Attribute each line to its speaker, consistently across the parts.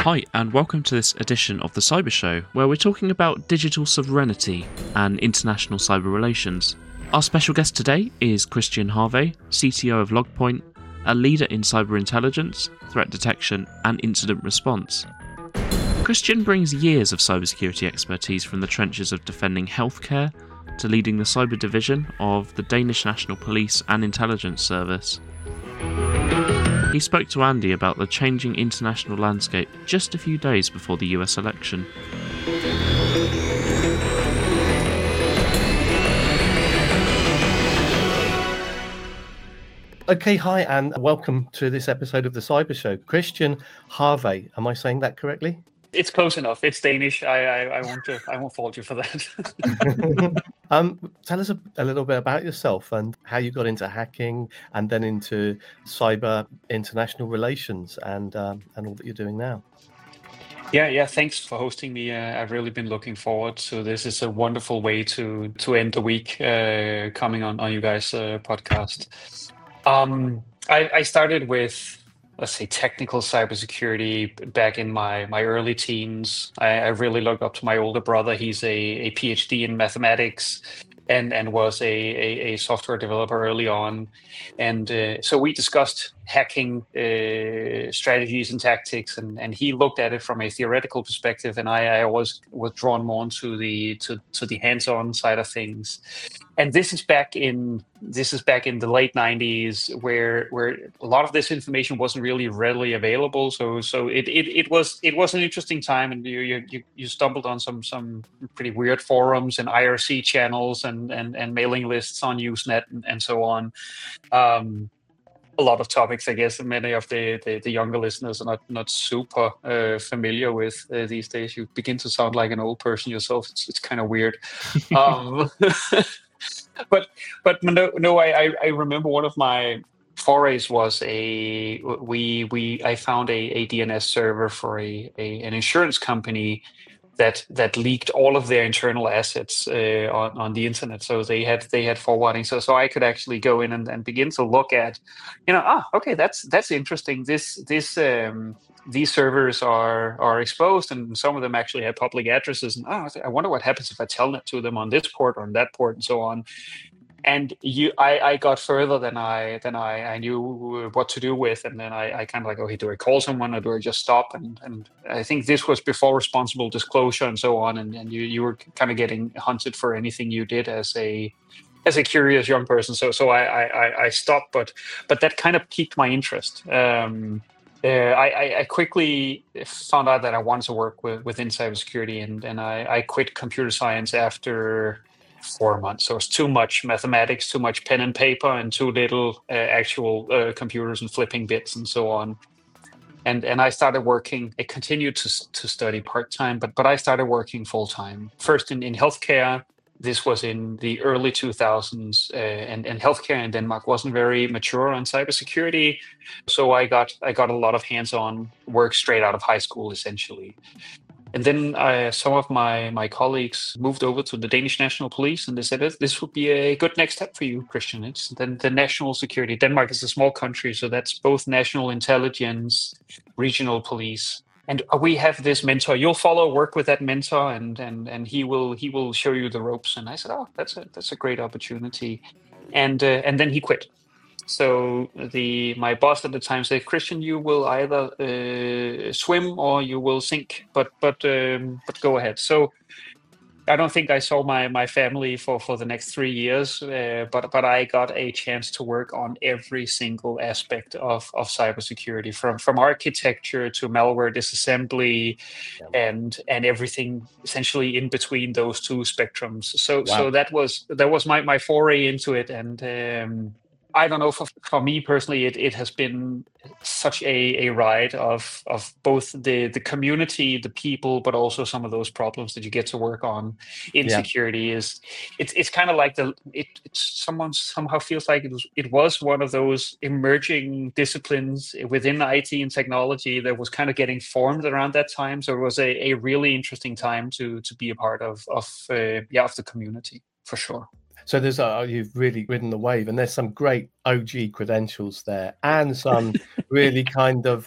Speaker 1: Hi, and welcome to this edition of the Cyber Show, where we're talking about digital sovereignty and international cyber relations. Our special guest today is Christian Harvey, CTO of Logpoint, a leader in cyber intelligence, threat detection, and incident response. Christian brings years of cybersecurity expertise from the trenches of defending healthcare to leading the cyber division of the Danish National Police and Intelligence Service. He spoke to Andy about the changing international landscape just a few days before the US election.
Speaker 2: Okay, hi, and welcome to this episode of the Cyber Show. Christian Harvey, am I saying that correctly?
Speaker 3: It's close enough. It's Danish. I won't fault you for that.
Speaker 2: Tell us a little bit about yourself and how you got into hacking and then into cyber international relations and all that you're doing now.
Speaker 3: Yeah. Thanks for hosting me. I've really been looking forward to this. It's a wonderful way to end the week coming on you guys' podcast. I started with, let's say, technical cybersecurity back in my early teens. I really looked up to my older brother. He's a PhD in mathematics and was a software developer early on. And so we discussed hacking strategies and tactics, and he looked at it from a theoretical perspective, and I always was drawn more to the hands-on side of things. And this is back in the late 90s, where a lot of this information wasn't really readily available. So it was an interesting time, and you stumbled on some pretty weird forums and IRC channels and mailing lists on Usenet and so on. A lot of topics, I guess, many of the younger listeners are not super familiar with these days. You begin to sound like an old person yourself. It's kind of weird. But no, I remember one of my forays was I found a DNS server for an insurance company that leaked all of their internal assets on the internet. So they had forwarding. So I could actually go in and begin to look at, okay, that's interesting. These servers are exposed, and some of them actually have public addresses. And I wonder what happens if I telnet to them on this port or on that port and so on. And I got further than I knew what to do with, and then I kind of like, okay, do I call someone or do I just stop? And I think this was before responsible disclosure and so on, and you were kind of getting hunted for anything you did as a curious young person. So I stopped, but that kind of piqued my interest. I quickly found out that I wanted to work within cybersecurity, and I quit computer science after 4 months. So it's too much mathematics, too much pen and paper, and too little actual computers and flipping bits and so on. And I started working. I continued to study part-time, but I started working full-time. First in healthcare. This was in the early 2000s, and healthcare in Denmark wasn't very mature on cybersecurity. So I got a lot of hands-on work straight out of high school, essentially. And then some of my colleagues moved over to the Danish National Police, and they said, this would be a good next step for you, Christian. It's then the national security. Denmark is a small country, so that's both national intelligence, regional police. And we have this mentor. You'll work with that mentor, and he will show you the ropes. And I said, that's a great opportunity. And then he quit. So my boss at the time said, Christian, you will either swim or you will sink, but go ahead. So I don't think I saw my family for the next 3 years, but I got a chance to work on every single aspect of cybersecurity, from architecture to malware disassembly, and everything essentially in between those two spectrums. So that was my foray into it, and I don't know, for me personally, it has been such a ride of both the community, the people, but also some of those problems that you get to work on in security. It's kind of like someone somehow feels like it was one of those emerging disciplines within IT and technology that was kind of getting formed around that time. So it was a really interesting time to be a part of the community, for sure.
Speaker 2: So you've really ridden the wave, and there's some great OG credentials there, and some really kind of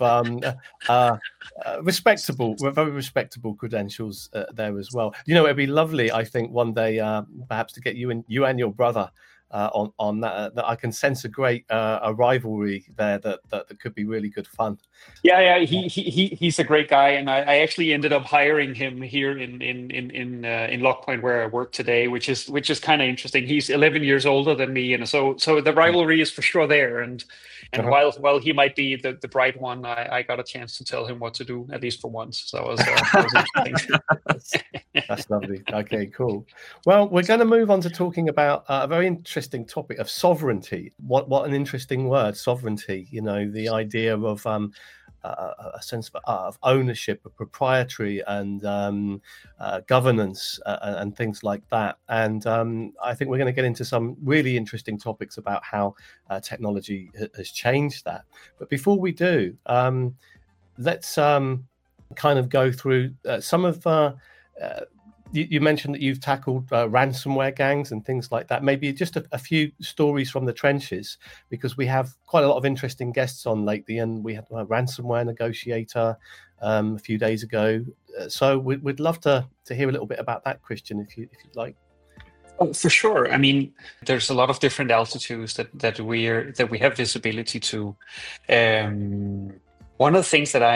Speaker 2: very respectable credentials there as well. It'd be lovely, I think, one day perhaps to get you and your brother on that. That I can sense a great a rivalry there that could be really good fun.
Speaker 3: Yeah, he's a great guy, and I actually ended up hiring him here in LogPoint where I work today, which is kind of interesting. He's 11 years older than me, and so the rivalry is for sure there. And while he might be the bright one, I got a chance to tell him what to do, at least for once. So that was interesting.
Speaker 2: That's lovely. Okay, cool. Well, we're going to move on to talking about a very interesting topic of sovereignty. What an interesting word, sovereignty. The idea of a sense of ownership, of proprietary and governance and things like that. And I think we're going to get into some really interesting topics about how technology has changed that. But before we do, let's kind of go through some of you mentioned that you've tackled ransomware gangs and things like that. Maybe just a few stories from the trenches, because we have quite a lot of interesting guests on lately, and we had a ransomware negotiator a few days ago. So we'd love to hear a little bit about that, Christian, if you'd like.
Speaker 3: Oh, for sure. I mean, there's a lot of different altitudes that we have visibility to. One of the things that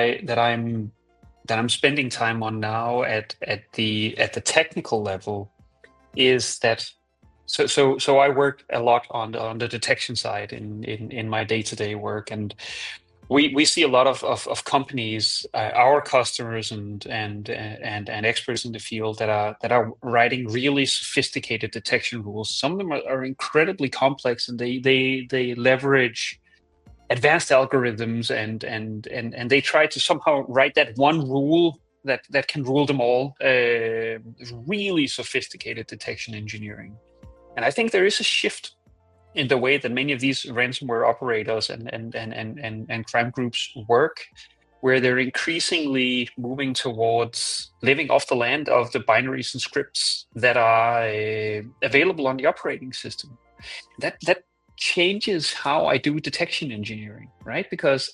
Speaker 3: I'm spending time on now at the technical level is that so I work a lot on the detection side in my day-to-day work, and we see a lot of companies, our customers and experts in the field that are writing really sophisticated detection rules. Some of them are incredibly complex, and they leverage advanced algorithms and they try to somehow write that one rule that can rule them all. Really sophisticated detection engineering. And I think there is a shift in the way that many of these ransomware operators and crime groups work, where they're increasingly moving towards living off the land of the binaries and scripts that are available on the operating system. That changes how I do detection engineering, right? Because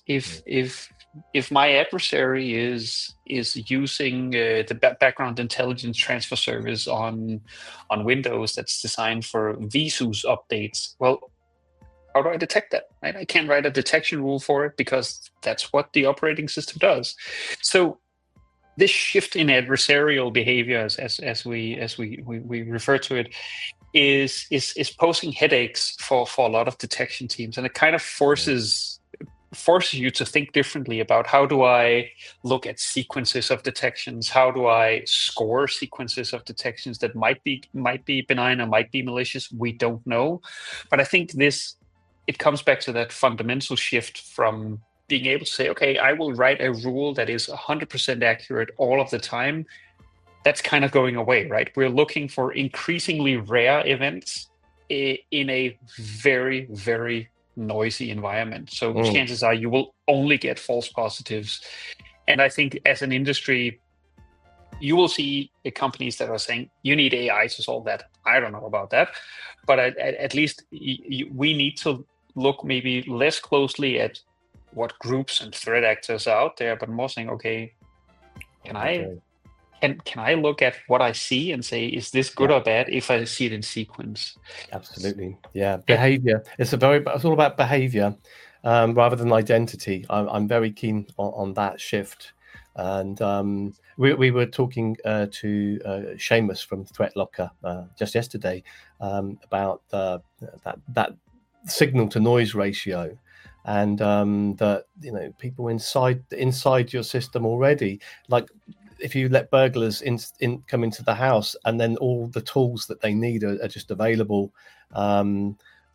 Speaker 3: if my adversary is using the background intelligence transfer service on Windows that's designed for vSUS updates, well, how do I detect that? Right? I can't write a detection rule for it because that's what the operating system does. So this shift in adversarial behavior, as we refer to it, is posing headaches for a lot of detection teams, and it kind of forces you to think differently about how do I look at sequences of detections, how do I score sequences of detections that might be benign or might be malicious. We don't know, but I think it comes back to that fundamental shift from being able to say, okay, I will write a rule that is 100% accurate all of the time. That's kind of going away, right? We're looking for increasingly rare events in a very, very noisy environment. So chances are you will only get false positives. And I think as an industry, you will see the companies that are saying, you need AI to solve that. I don't know about that. But at least we need to look maybe less closely at what groups and threat actors are out there, but more saying, okay, can I look at what I see and say, is this good or bad if I see it in sequence?
Speaker 2: Absolutely. Yeah. Behavior. It's all about behavior rather than identity. I'm very keen on that shift. And we were talking to Seamus from ThreatLocker just yesterday about that signal to noise ratio. And that people inside your system already, like if you let burglars come into the house and then all the tools that they need are just available, they're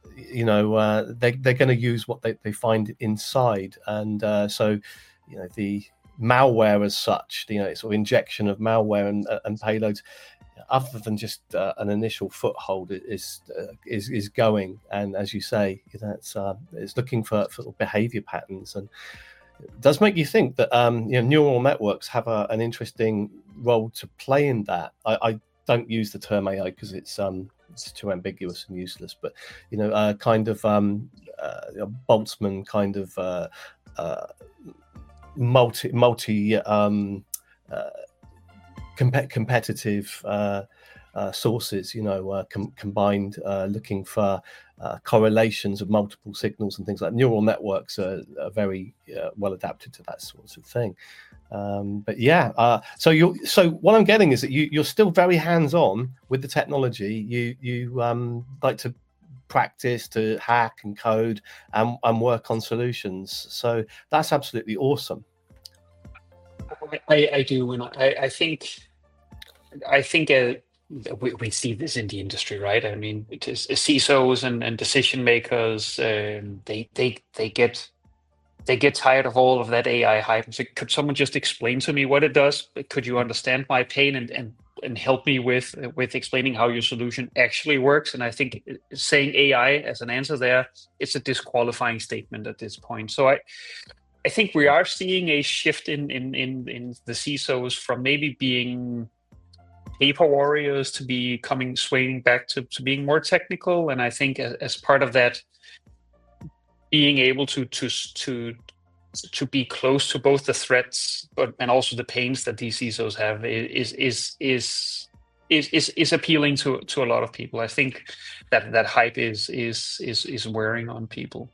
Speaker 2: going to use what they find inside. And so the malware as such, sort of injection of malware and payloads, other than just an initial foothold, is going. And as you say, it's looking for behavior patterns, and it does make you think that neural networks have an interesting role to play in that. I don't use the term AI because it's it's too ambiguous and useless. But kind of Boltzmann kind of multi competitive sources, combined, looking for correlations of multiple signals and things like neural networks are very well adapted to that sort of thing. But yeah, so what I'm getting is that you're still very hands-on with the technology. You like to practice, to hack and code and work on solutions. So that's absolutely awesome.
Speaker 3: I do, and I think we see this in the industry, right? I mean, it is CISOs and decision makers. They get tired of all of that AI hype. So could someone just explain to me what it does? Could you understand my pain and help me with explaining how your solution actually works? And I think saying AI as an answer there, it's a disqualifying statement at this point. So I think we are seeing a shift in the CISOs from maybe being paper warriors to swaying back to being more technical. And I think as part of that, being able to be close to both the threats and also the pains that these CISOs have is appealing to a lot of people. I think that hype is wearing on people.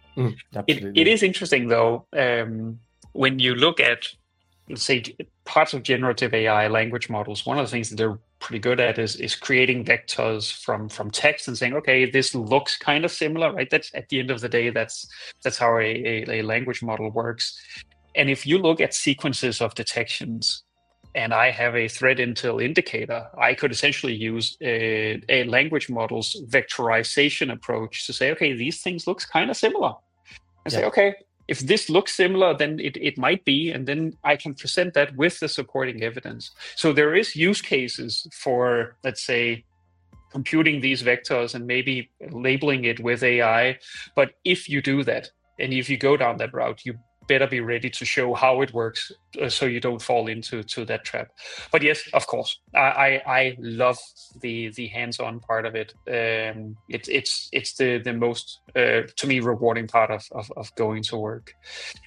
Speaker 3: It is interesting though, when you look at, let's say, parts of generative AI language models. One of the things that they're pretty good at is creating vectors from text and saying, okay, this looks kind of similar, right? That's at the end of the day, that's how a language model works. And if you look at sequences of detections, and I have a threat intel indicator, I could essentially use a language model's vectorization approach to say, okay, these things looks kind of similar. And say, okay, if this looks similar, then it might be, and then I can present that with the supporting evidence. So there is use cases for, let's say, computing these vectors and maybe labeling it with AI. But if you do that, and if you go down that route, you better be ready to show how it works so you don't fall into that trap. But yes, of course, I love the hands-on part of it. It's the most to me rewarding part of going to work.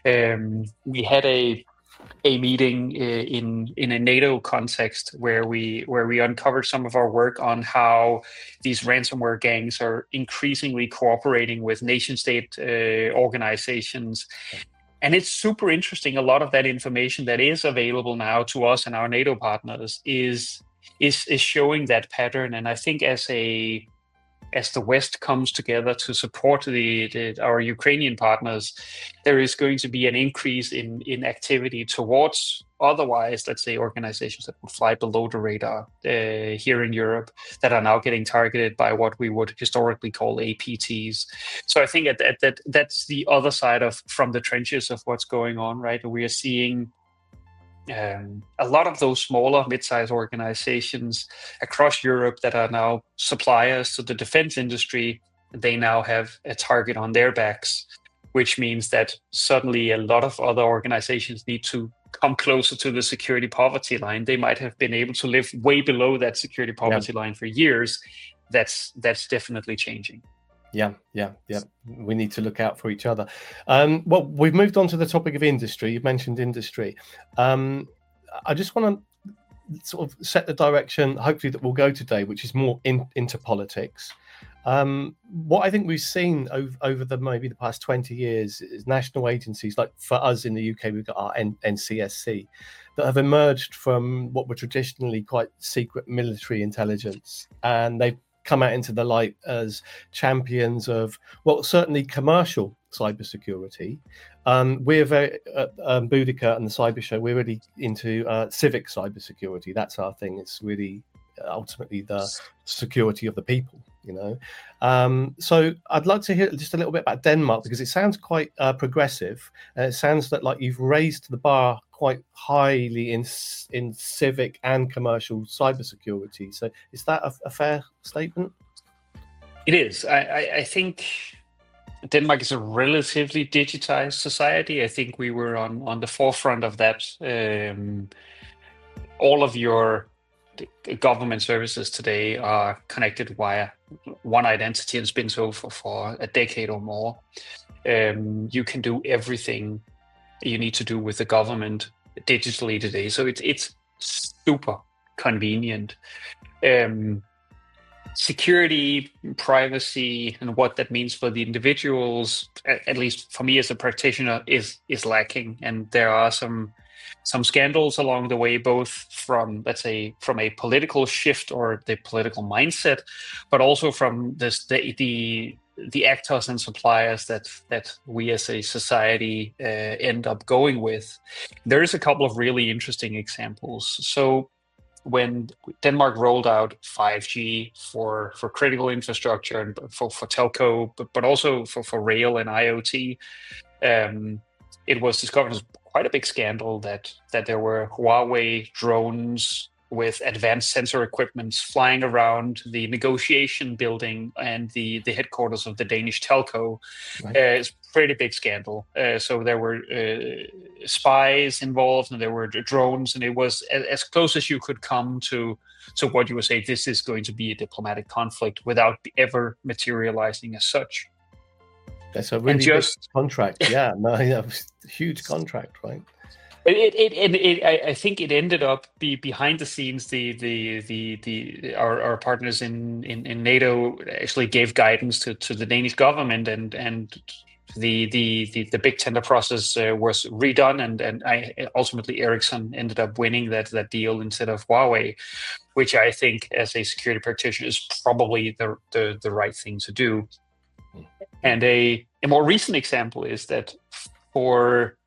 Speaker 3: We had a meeting in a NATO context where we uncovered some of our work on how these ransomware gangs are increasingly cooperating with nation-state organizations. And it's super interesting. A lot of that information that is available now to us and our NATO partners is showing that pattern. And I think as the West comes together to support our Ukrainian partners, there is going to be an increase in activity towards otherwise, let's say, organizations that would fly below the radar here in Europe that are now getting targeted by what we would historically call APTs. So I think that's the other side from the trenches of what's going on, right? We are seeing a lot of those smaller mid-sized organizations across Europe that are now suppliers to the defense industry. They now have a target on their backs, which means that suddenly a lot of other organizations need to come closer to the security poverty line. They might have been able to live way below that security poverty line for years. That's definitely changing.
Speaker 2: Yeah. We need to look out for each other. Well, we've moved on to the topic of industry. You've mentioned industry. I just want to sort of set the direction, hopefully, that we'll go today, which is more into politics. What I think we've seen over the past 20 years is national agencies, like for us in the UK, we've got our NCSC, that have emerged from what were traditionally quite secret military intelligence, and they've come out into the light as champions of, well, certainly commercial cybersecurity. We're very Boudica and the Cyber Show. We're really into civic cybersecurity. That's our thing. It's really ultimately the security of the people. So I'd like to hear just a little bit about Denmark, because it sounds quite progressive. It sounds like you've raised the bar quite highly in civic and commercial cybersecurity. So is that a fair statement?
Speaker 3: It is. I think Denmark is a relatively digitized society. I think we were on the forefront of that. All of your government services today are connected via one identity, and it's been so for a decade or more. You can do everything you need to do with the government digitally today, so it's super convenient. Security, privacy, and what that means for the individuals, at least for me as a practitioner, is lacking. And there are some scandals along the way, both from, let's say, from a political shift or the political mindset, but also from the actors and suppliers that we as a society end up going with. There is a couple of really interesting examples. So when Denmark rolled out 5G for critical infrastructure and for telco, but also for rail and IoT, it was discovered as quite a big scandal that there were Huawei drones with advanced sensor equipment flying around the negotiation building and the headquarters of the Danish telco. Right. It's a pretty big scandal. So there were spies involved, and there were drones, and it was as close as you could come to what you would say this is going to be a diplomatic conflict without ever materializing as such.
Speaker 2: That's a really big contract. Yeah, huge contract, right?
Speaker 3: I think it ended up behind the scenes. Our partners in NATO actually gave guidance to the Danish government, and the big tender process was redone, and ultimately Ericsson ended up winning that deal instead of Huawei, which I think, as a security practitioner, is probably the right thing to do. And a more recent example is that for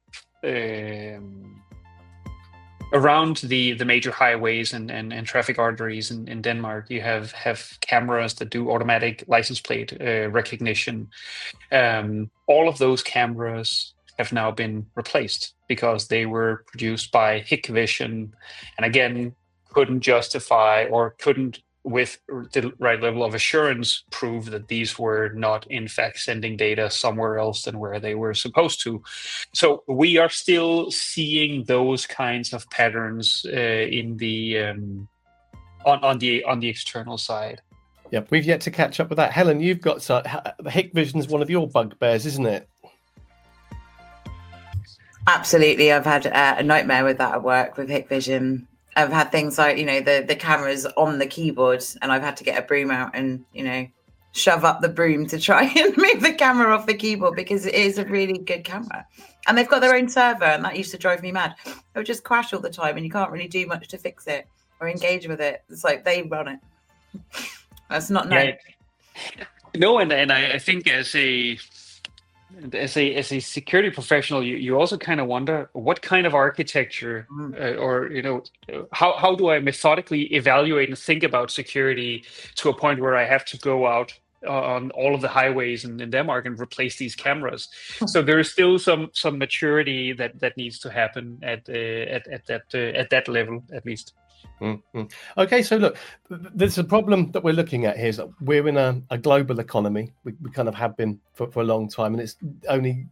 Speaker 3: around the major highways and traffic arteries in Denmark, you have cameras that do automatic license plate recognition. All of those cameras have now been replaced because they were produced by Hikvision, and again couldn't justify or couldn't, with the right level of assurance, prove that these were not in fact sending data somewhere else than where they were supposed to. So we are still seeing those kinds of patterns in the on the external side.
Speaker 2: Yeah, we've yet to catch up with that. Helen, you've got Hikvision's one of your bugbears, isn't it?
Speaker 4: Absolutely, I've had a nightmare with that at work with Hikvision. I've had things like, the cameras on the keyboard, and I've had to get a broom out and, shove up the broom to try and move the camera off the keyboard, because it is a really good camera. And they've got their own server, and that used to drive me mad. It would just crash all the time, and you can't really do much to fix it or engage with it. It's like they run it. That's not nice.
Speaker 3: Yeah. No, and I think as a security professional, you also kind of wonder what kind of architecture how do I methodically evaluate and think about security to a point where I have to go out on all of the highways in Denmark and replace these cameras. So there is still some maturity that needs to happen at that level, at least.
Speaker 2: Mm-hmm. Okay, so look, there's a problem that we're looking at here is that we're in a global economy. We kind of have been for a long time, and it's only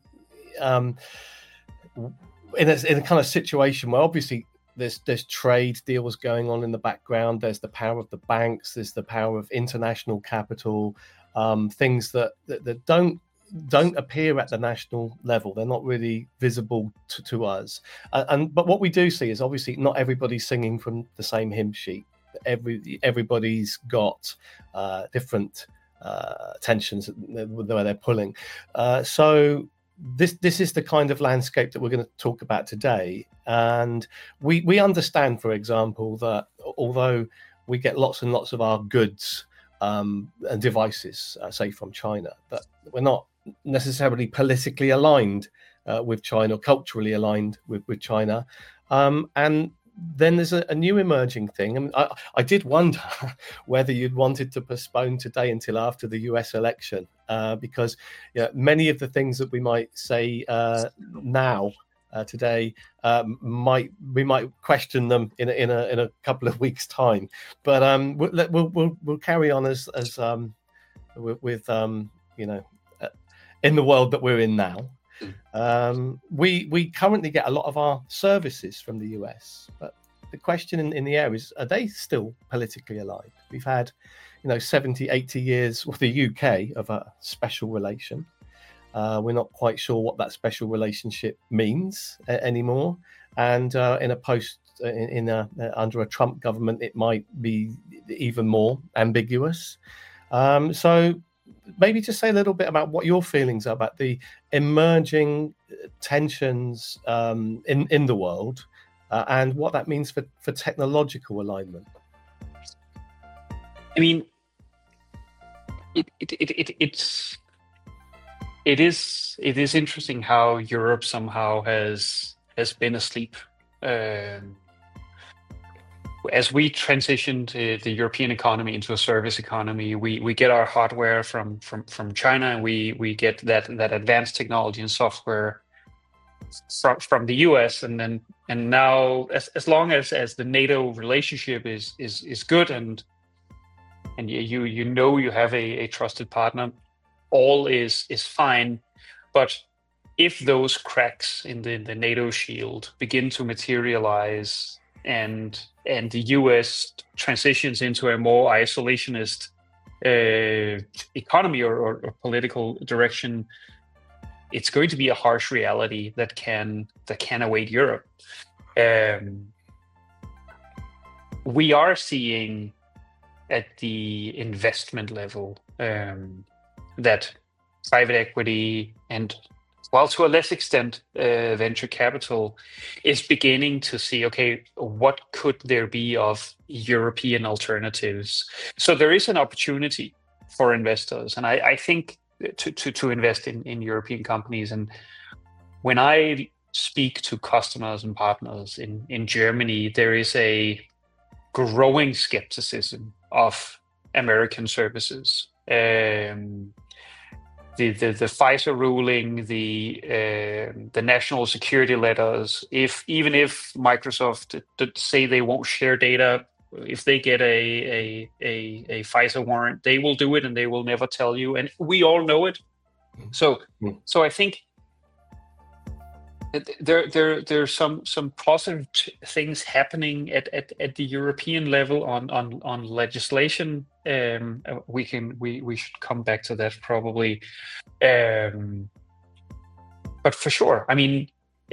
Speaker 2: in a kind of situation where obviously there's trade deals going on in the background. There's the power of the banks. There's the power of international capital. Things that don't appear at the national level. They're not really visible to us. But what we do see is obviously not everybody's singing from the same hymn sheet. Everybody's got different tensions where they're pulling. So this is the kind of landscape that we're going to talk about today. And we understand, for example, that although we get lots and lots of our goods and devices, say from China, that we're not necessarily politically aligned with China, or culturally aligned with China. And then there's a new emerging thing. I mean, I did wonder whether you'd wanted to postpone today until after the US election, because many of the things that we might say now today we might question them in a couple of weeks' time. But we'll carry on as with in the world that we're in now. We currently get a lot of our services from the US, but the question in the air is, are they still politically aligned? We've had, 70, 80 years with the UK of a special relation. We're not quite sure what that special relationship means anymore. And under a Trump government, it might be even more ambiguous. So maybe just say a little bit about what your feelings are about the emerging tensions in the world and what that means for technological alignment.
Speaker 3: I mean, it is interesting how Europe somehow has been asleep. As we transitioned the European economy into a service economy, we get our hardware from China, and we get that advanced technology and software from the US, and now as long as the NATO relationship is good and you have a trusted partner, all is fine. But if those cracks in the NATO shield begin to materialize and the US transitions into a more isolationist economy or political direction, it's going to be a harsh reality that can await Europe. We are seeing at the investment level that private equity and, while to a less extent, venture capital is beginning to see, okay, what could there be of European alternatives? So there is an opportunity for investors, and I think to invest in European companies. And when I speak to customers and partners in Germany, there is a growing skepticism of American services. The FISA ruling, the national security letters. Even if Microsoft say they won't share data, if they get a FISA warrant, they will do it, and they will never tell you. And we all know it. So I think there's some positive things happening at the European level on legislation. We should come back to that probably, but for sure, I mean,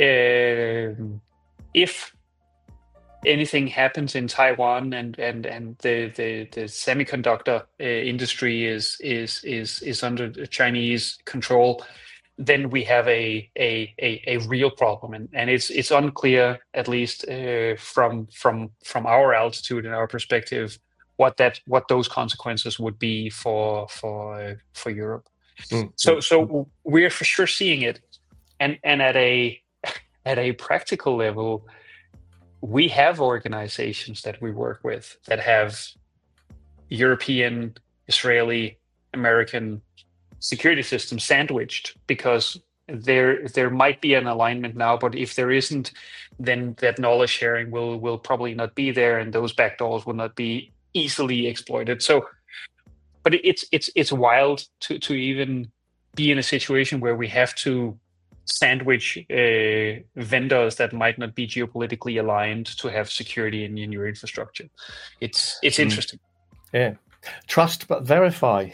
Speaker 3: if anything happens in Taiwan and the semiconductor industry is under Chinese control, then we have a real problem, and it's unclear, at least from our altitude and our perspective, what those consequences would be for Europe. So we're for sure seeing it, and at a practical level, we have organizations that we work with that have European, Israeli, American security system sandwiched, because there might be an alignment now, but if there isn't, then that knowledge sharing will probably not be there, and those backdoors will not be easily exploited. So, but it's wild to even be in a situation where we have to sandwich vendors that might not be geopolitically aligned to have security in your infrastructure. It's interesting.
Speaker 2: Yeah. Trust but verify.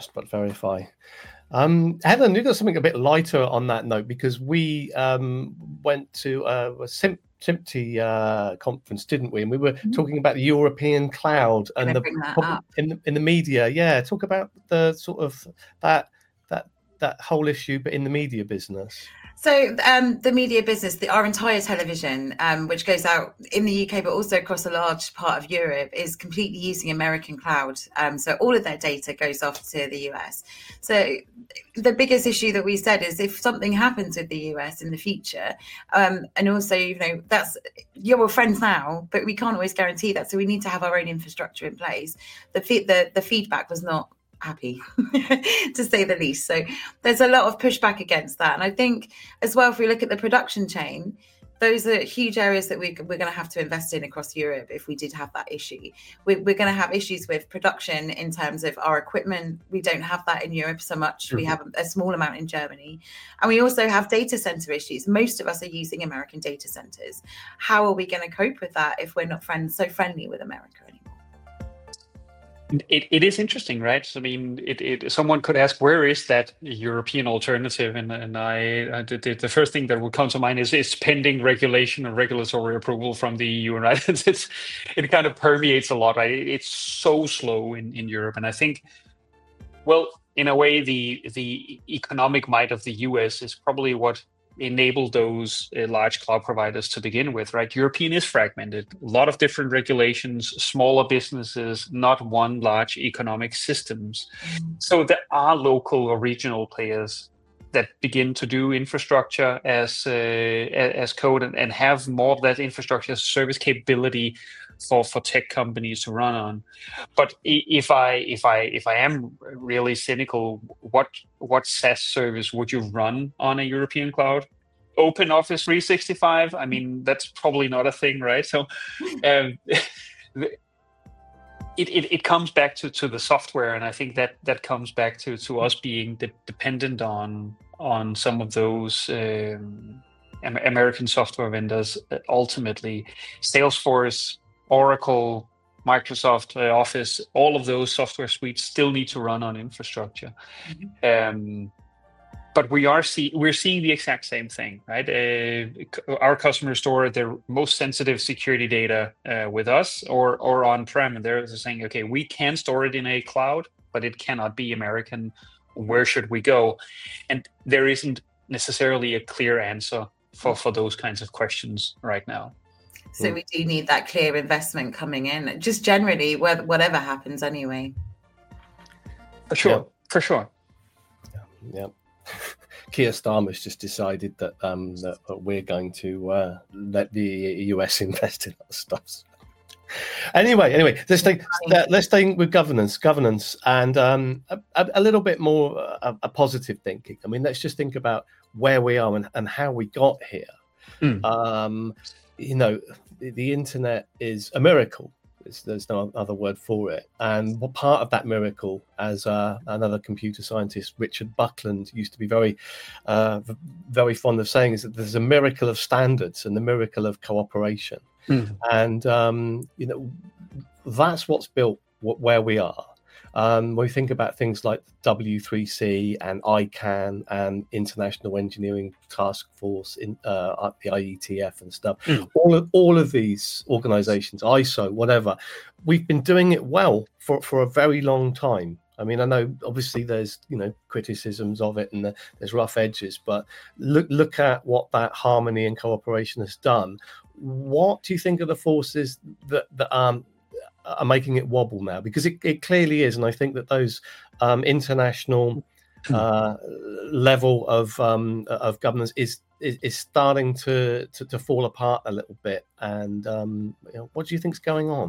Speaker 2: Helen, you got something a bit lighter on that note, because we went to a SIMPTE conference, didn't we? And we were talking about the European cloud and the problem in the media. Yeah, talk about the sort of that whole issue, but in the media business.
Speaker 4: So the media business, our entire television, which goes out in the UK, but also across a large part of Europe, is completely using American cloud. So all of their data goes off to the US. So the biggest issue that we said is, if something happens with the US in the future, and also, that's, you're friends now, but we can't always guarantee that. So we need to have our own infrastructure in place. The feedback was not happy, to say the least. So there's a lot of pushback against that. And I think as well, if we look at the production chain, those are huge areas that we're going to have to invest in across Europe if we did have that issue. We're going to have issues with production in terms of our equipment. We don't have that in Europe so much. We have a small amount in Germany. And we also have data center issues. Most of us are using American data centers. How are we going to cope with that if we're not so friendly with America anymore?
Speaker 3: It is interesting, right? So, I mean, someone could ask, where is that European alternative? And the first thing that would come to mind is pending regulation and regulatory approval from the EU, right? It kind of permeates a lot, right? It's so slow in Europe, and I think, well, in a way, the economic might of the US is probably what enabled those large cloud providers to begin with, right? European is fragmented, a lot of different regulations, smaller businesses, not one large economic systems. So there are local or regional players that begin to do infrastructure as code and have more of that infrastructure as a service capability for tech companies to run on. But if I am really cynical, what SaaS service would you run on a European cloud? Open Office 365? I mean, that's probably not a thing, right? So it comes back to the software, and I think that comes back to us being dependent on some of those American software vendors. Ultimately, Salesforce, Oracle, Microsoft Office, all of those software suites still need to run on infrastructure. But we're seeing the exact same thing, right? Our customers store their most sensitive security data with us or on-prem, and they're saying, okay, we can store it in a cloud, but it cannot be American. Where should we go? And there isn't necessarily a clear answer for those kinds of questions right now.
Speaker 4: So we do need that clear investment coming in, just generally, whatever happens anyway.
Speaker 3: For sure,
Speaker 2: yeah.
Speaker 3: For sure.
Speaker 2: Yeah. Keir Starmer's just decided that we're going to let the US invest in that stuff. Anyway, let's stay with governance, and a little bit more a positive thinking. I mean, let's just think about where we are and how we got here. The internet is a miracle. There's no other word for it. And what part of that miracle, as another computer scientist, Richard Buckland, used to be very, very fond of saying, is that there's a miracle of standards and the miracle of cooperation. And that's what's built where we are. When we think about things like W3C and ICANN and International Engineering Task Force, the IETF and stuff, all of these organizations, ISO, whatever, we've been doing it well for a very long time. I mean, I know obviously there's criticisms of it and there's rough edges, but look at what that harmony and cooperation has done. What do you think are the forces that are making it wobble now? Because it clearly is, and I think that those international level of governance is starting to fall apart a little bit. And what do you think's going on?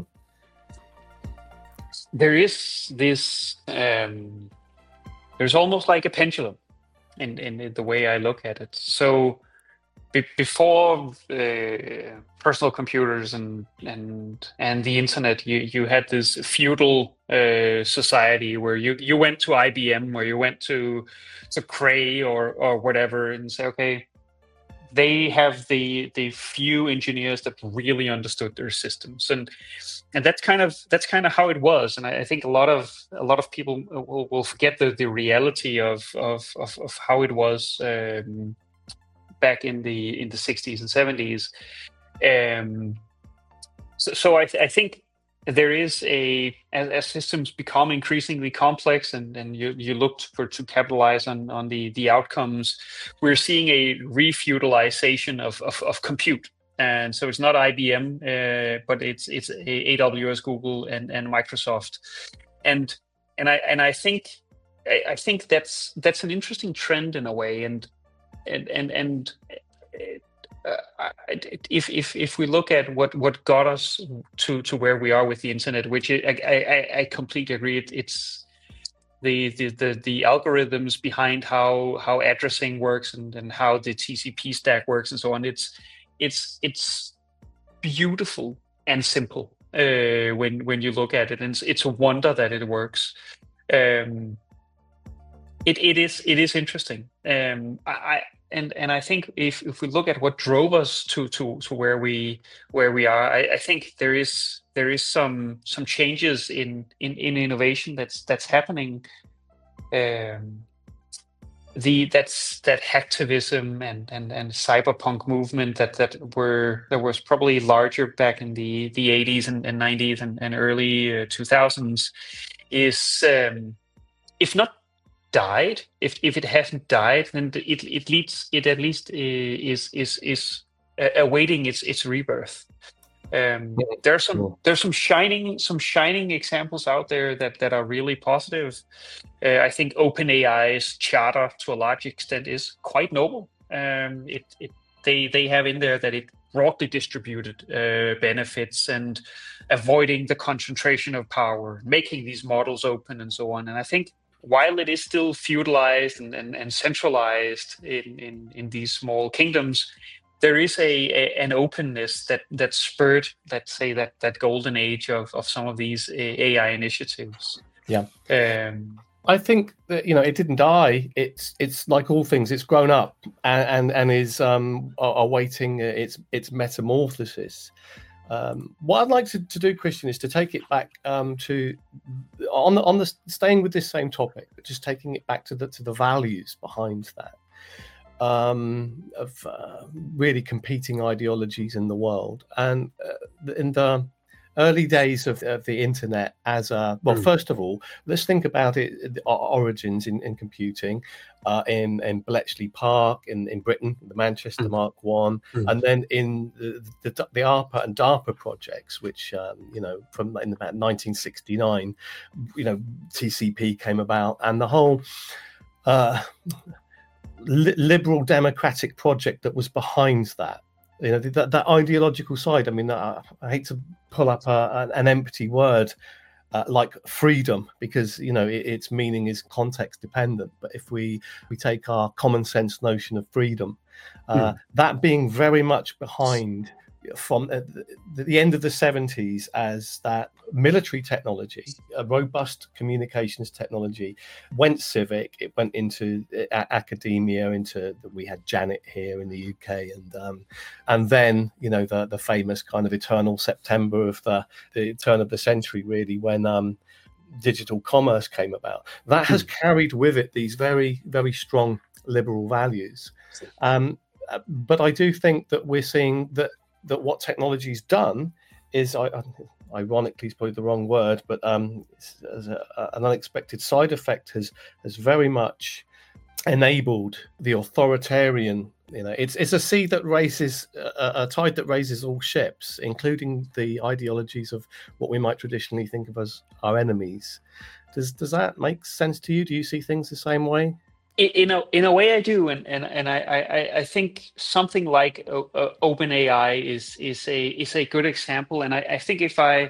Speaker 3: There is this. There's almost like a pendulum in the way I look at it. So before personal computers and the internet, you had this feudal society where you went to IBM, where you went to Cray or whatever, and say, okay, they have the few engineers that really understood their systems, and that's kind of how it was. And I think a lot of people will forget the reality of how it was back in the 60s and 70s. So I think there is as systems become increasingly complex and you look to capitalize on the outcomes, we're seeing a refeudalization of compute. And so it's not IBM, but it's AWS, Google, and Microsoft, and I think that's an interesting trend in a way, and if we look at what got us to where we are with the internet, which I completely agree, it's the algorithms behind how addressing works and how the TCP stack works and so on. it's beautiful and simple when you look at it, and it's a wonder that it works. It is interesting. I think if we look at what drove us to where we are, I think there is some changes in innovation that's happening. That hacktivism and cyberpunk movement that was probably larger back in the 80s and 90s and early 2000s is, if not died, if it hasn't died, then it at least is awaiting its rebirth. There's some shining examples out there that are really positive. I think OpenAI's charter to a large extent is quite noble. They have in there that it broadly distributed benefits and avoiding the concentration of power, making these models open and so on. And I think while it is still feudalized and centralized in these small kingdoms, there is an openness that spurred, let's say, that golden age of some of these AI initiatives.
Speaker 2: Yeah. I think that it didn't die. It's like all things. It's grown up and is awaiting its metamorphosis. What I'd like to do, Christian, is to take it back to staying with this same topic, but just taking it back to the values behind that. Of really competing ideologies in the world, and in the early days of the internet as first of all, let's think about it, the origins in computing in Bletchley Park in Britain, the Manchester Mark I, and then in the ARPA and DARPA projects, which from in about 1969, TCP came about, and the whole liberal democratic project that was behind that. That ideological side. I mean, I hate to pull up an empty word like freedom, because its meaning is context dependent. But if we take our common sense notion of freedom, that being very much behind from the end of the 70s as that military technology, a robust communications technology, went civic. It went into academia. We had Janet here in the UK, and then the famous kind of eternal September of the turn of the century, really, when digital commerce came about. That has carried with it these very, very strong liberal values. But I do think that we're seeing that what technology's done is, ironically, is probably the wrong word, but as an unexpected side effect has very much enabled the authoritarian. It's a sea that raises a tide that raises all ships, including the ideologies of what we might traditionally think of as our enemies. Does that make sense to you? Do you see things the same way?
Speaker 3: In a way, I do, and I think something like OpenAI is a good example. And I think if I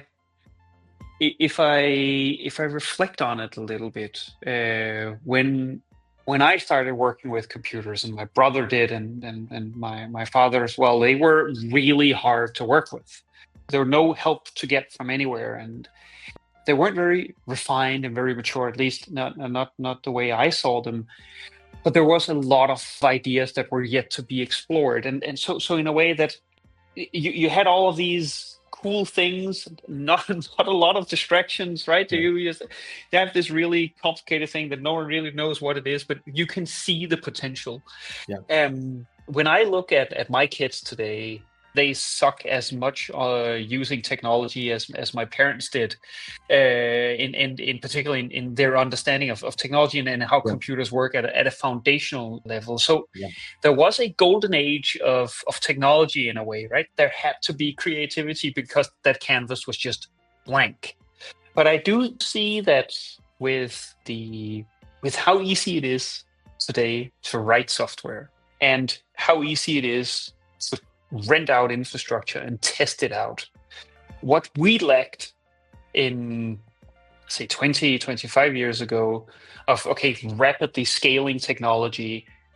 Speaker 3: reflect on it a little bit, when I started working with computers, and my brother did, and my father as well, they were really hard to work with. There were no help to get from anywhere, and they weren't very refined and very mature, at least not the way I saw them. But there was a lot of ideas that were yet to be explored, and so in a way that you had all of these cool things, not a lot of distractions, right? Yeah. You have this really complicated thing that no one really knows what it is, but you can see the potential. Yeah. When I look at my kids today, they suck as much using technology as my parents did, in particular in their understanding of technology and how computers work at a foundational level. So there was a golden age of technology in a way, right? There had to be creativity because that canvas was just blank. But I do see that with how easy it is today to write software, and how easy it is to rent out infrastructure and test it out. What we lacked in, say, 20, 25 years ago of, rapidly scaling technology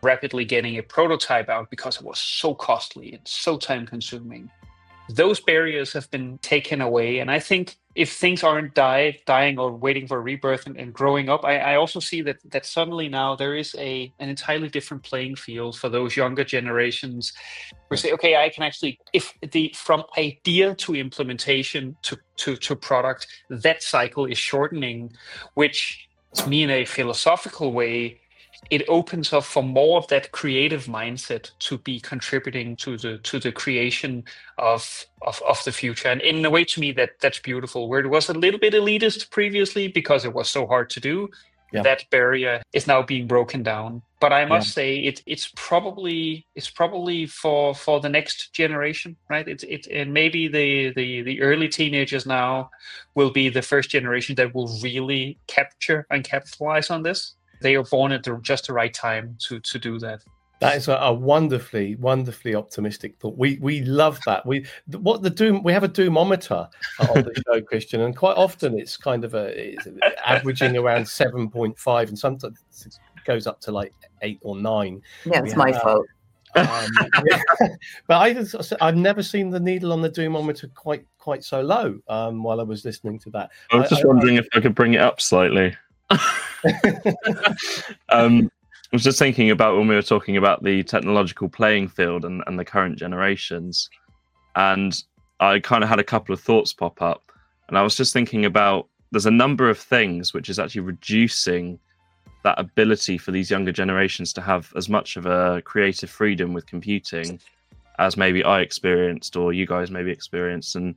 Speaker 3: rapidly getting a prototype out because it was so costly and so time consuming. Those barriers have been taken away. And I think if things aren't dying or waiting for rebirth and growing up, I also see that suddenly now there is an entirely different playing field for those younger generations. We say, okay, I can actually, from idea to implementation to product, that cycle is shortening, which to me in a philosophical way, it opens up for more of that creative mindset to be contributing to the creation of the future. And in a way, to me, that's beautiful. Where it was a little bit elitist previously because it was so hard to do, that barrier is now being broken down. But I must say, it's probably for the next generation, right? And maybe the early teenagers now will be the first generation that will really capture and capitalize on this. They are born at just the right time to do that.
Speaker 2: That is a wonderfully optimistic thought. We love that. We have a doomometer on the show, Christian, and quite often it's kind of it's averaging around 7.5, and sometimes it goes up to like 8 or 9.
Speaker 4: Yeah, it's my fault.
Speaker 2: But I've never seen the needle on the doomometer quite so low. While I was listening to that,
Speaker 1: I was just wondering if I could bring it up slightly. I was just thinking about when we were talking about the technological playing field and the current generations, and I kind of had a couple of thoughts pop up, and I was just thinking about there's a number of things which is actually reducing that ability for these younger generations to have as much of a creative freedom with computing as maybe I experienced or you guys maybe experienced. And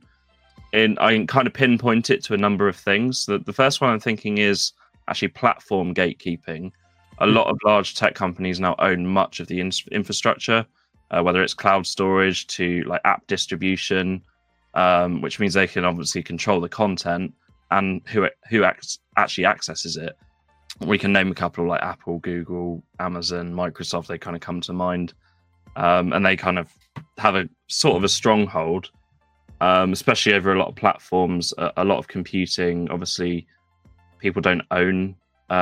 Speaker 1: I can kind of pinpoint it to a number of things. The first one I'm thinking is actually platform gatekeeping. A lot of large tech companies now own much of the infrastructure, whether it's cloud storage to like app distribution, which means they can obviously control the content and who actually accesses it. We can name a couple like Apple, Google, Amazon, Microsoft. They kind of come to mind, and they kind of have a sort of a stronghold, especially over a lot of platforms. A lot of computing, obviously, people don't own.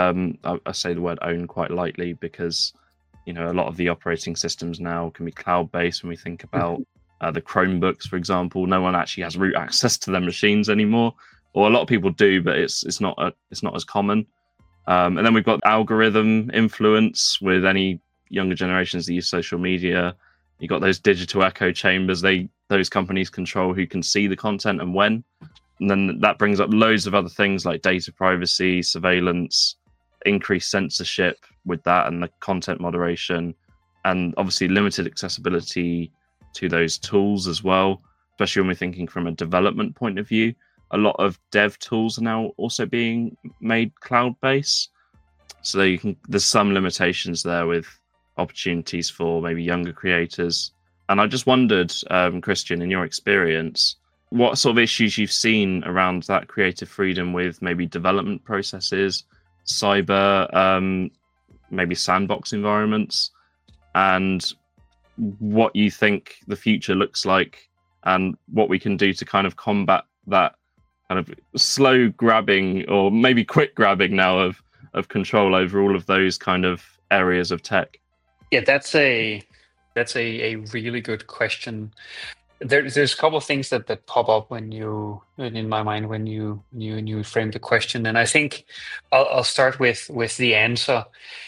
Speaker 1: I say the word own quite lightly because, you know, a lot of the operating systems now can be cloud-based. When we think about the Chromebooks, for example, no one actually has root access to their machines anymore, or a lot of people do, but it's not as common. And then we've got algorithm influence with any younger generations that use social media. You've got those digital echo chambers. Those companies control who can see the content and when. And then that brings up loads of other things like data privacy, surveillance, increased censorship with that, and the content moderation, and obviously limited accessibility to those tools as well, especially when we're thinking from a development point of view. A lot of dev tools are now also being made cloud-based. So there's some limitations there with opportunities for maybe younger creators. And I just wondered, Christian, in your experience, what sort of issues you've seen around that creative freedom with maybe development processes, cyber, maybe sandbox environments, and what you think the future looks like and what we can do to kind of combat that kind of slow grabbing or maybe quick grabbing now of control over all of those kind of areas of tech.
Speaker 3: Yeah, that's a really good question. There's a couple of things that pop up in my mind when you frame the question, and I think I'll start with the answer.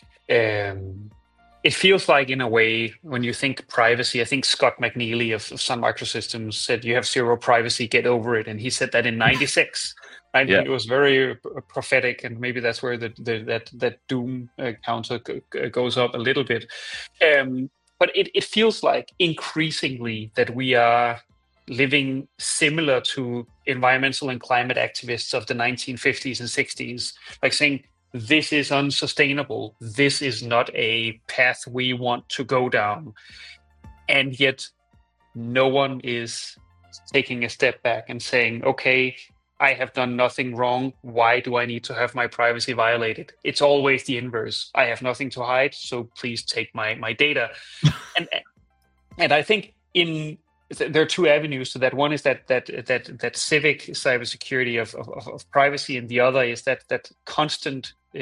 Speaker 3: It feels like, in a way, when you think privacy, I think Scott McNealy of Sun Microsystems said, "You have zero privacy, get over it," and he said that in '96. Right? Yeah. It was very prophetic, and maybe that's where that doom counter goes up a little bit. But it feels like increasingly that we are living similar to environmental and climate activists of the 1950s and 60s, like saying, this is unsustainable. This is not a path we want to go down. And yet no one is taking a step back and saying, okay, I have done nothing wrong. Why do I need to have my privacy violated? It's always the inverse. I have nothing to hide, so please take my data. And I think there are two avenues to that. One is that civic cybersecurity of privacy, and the other is that constant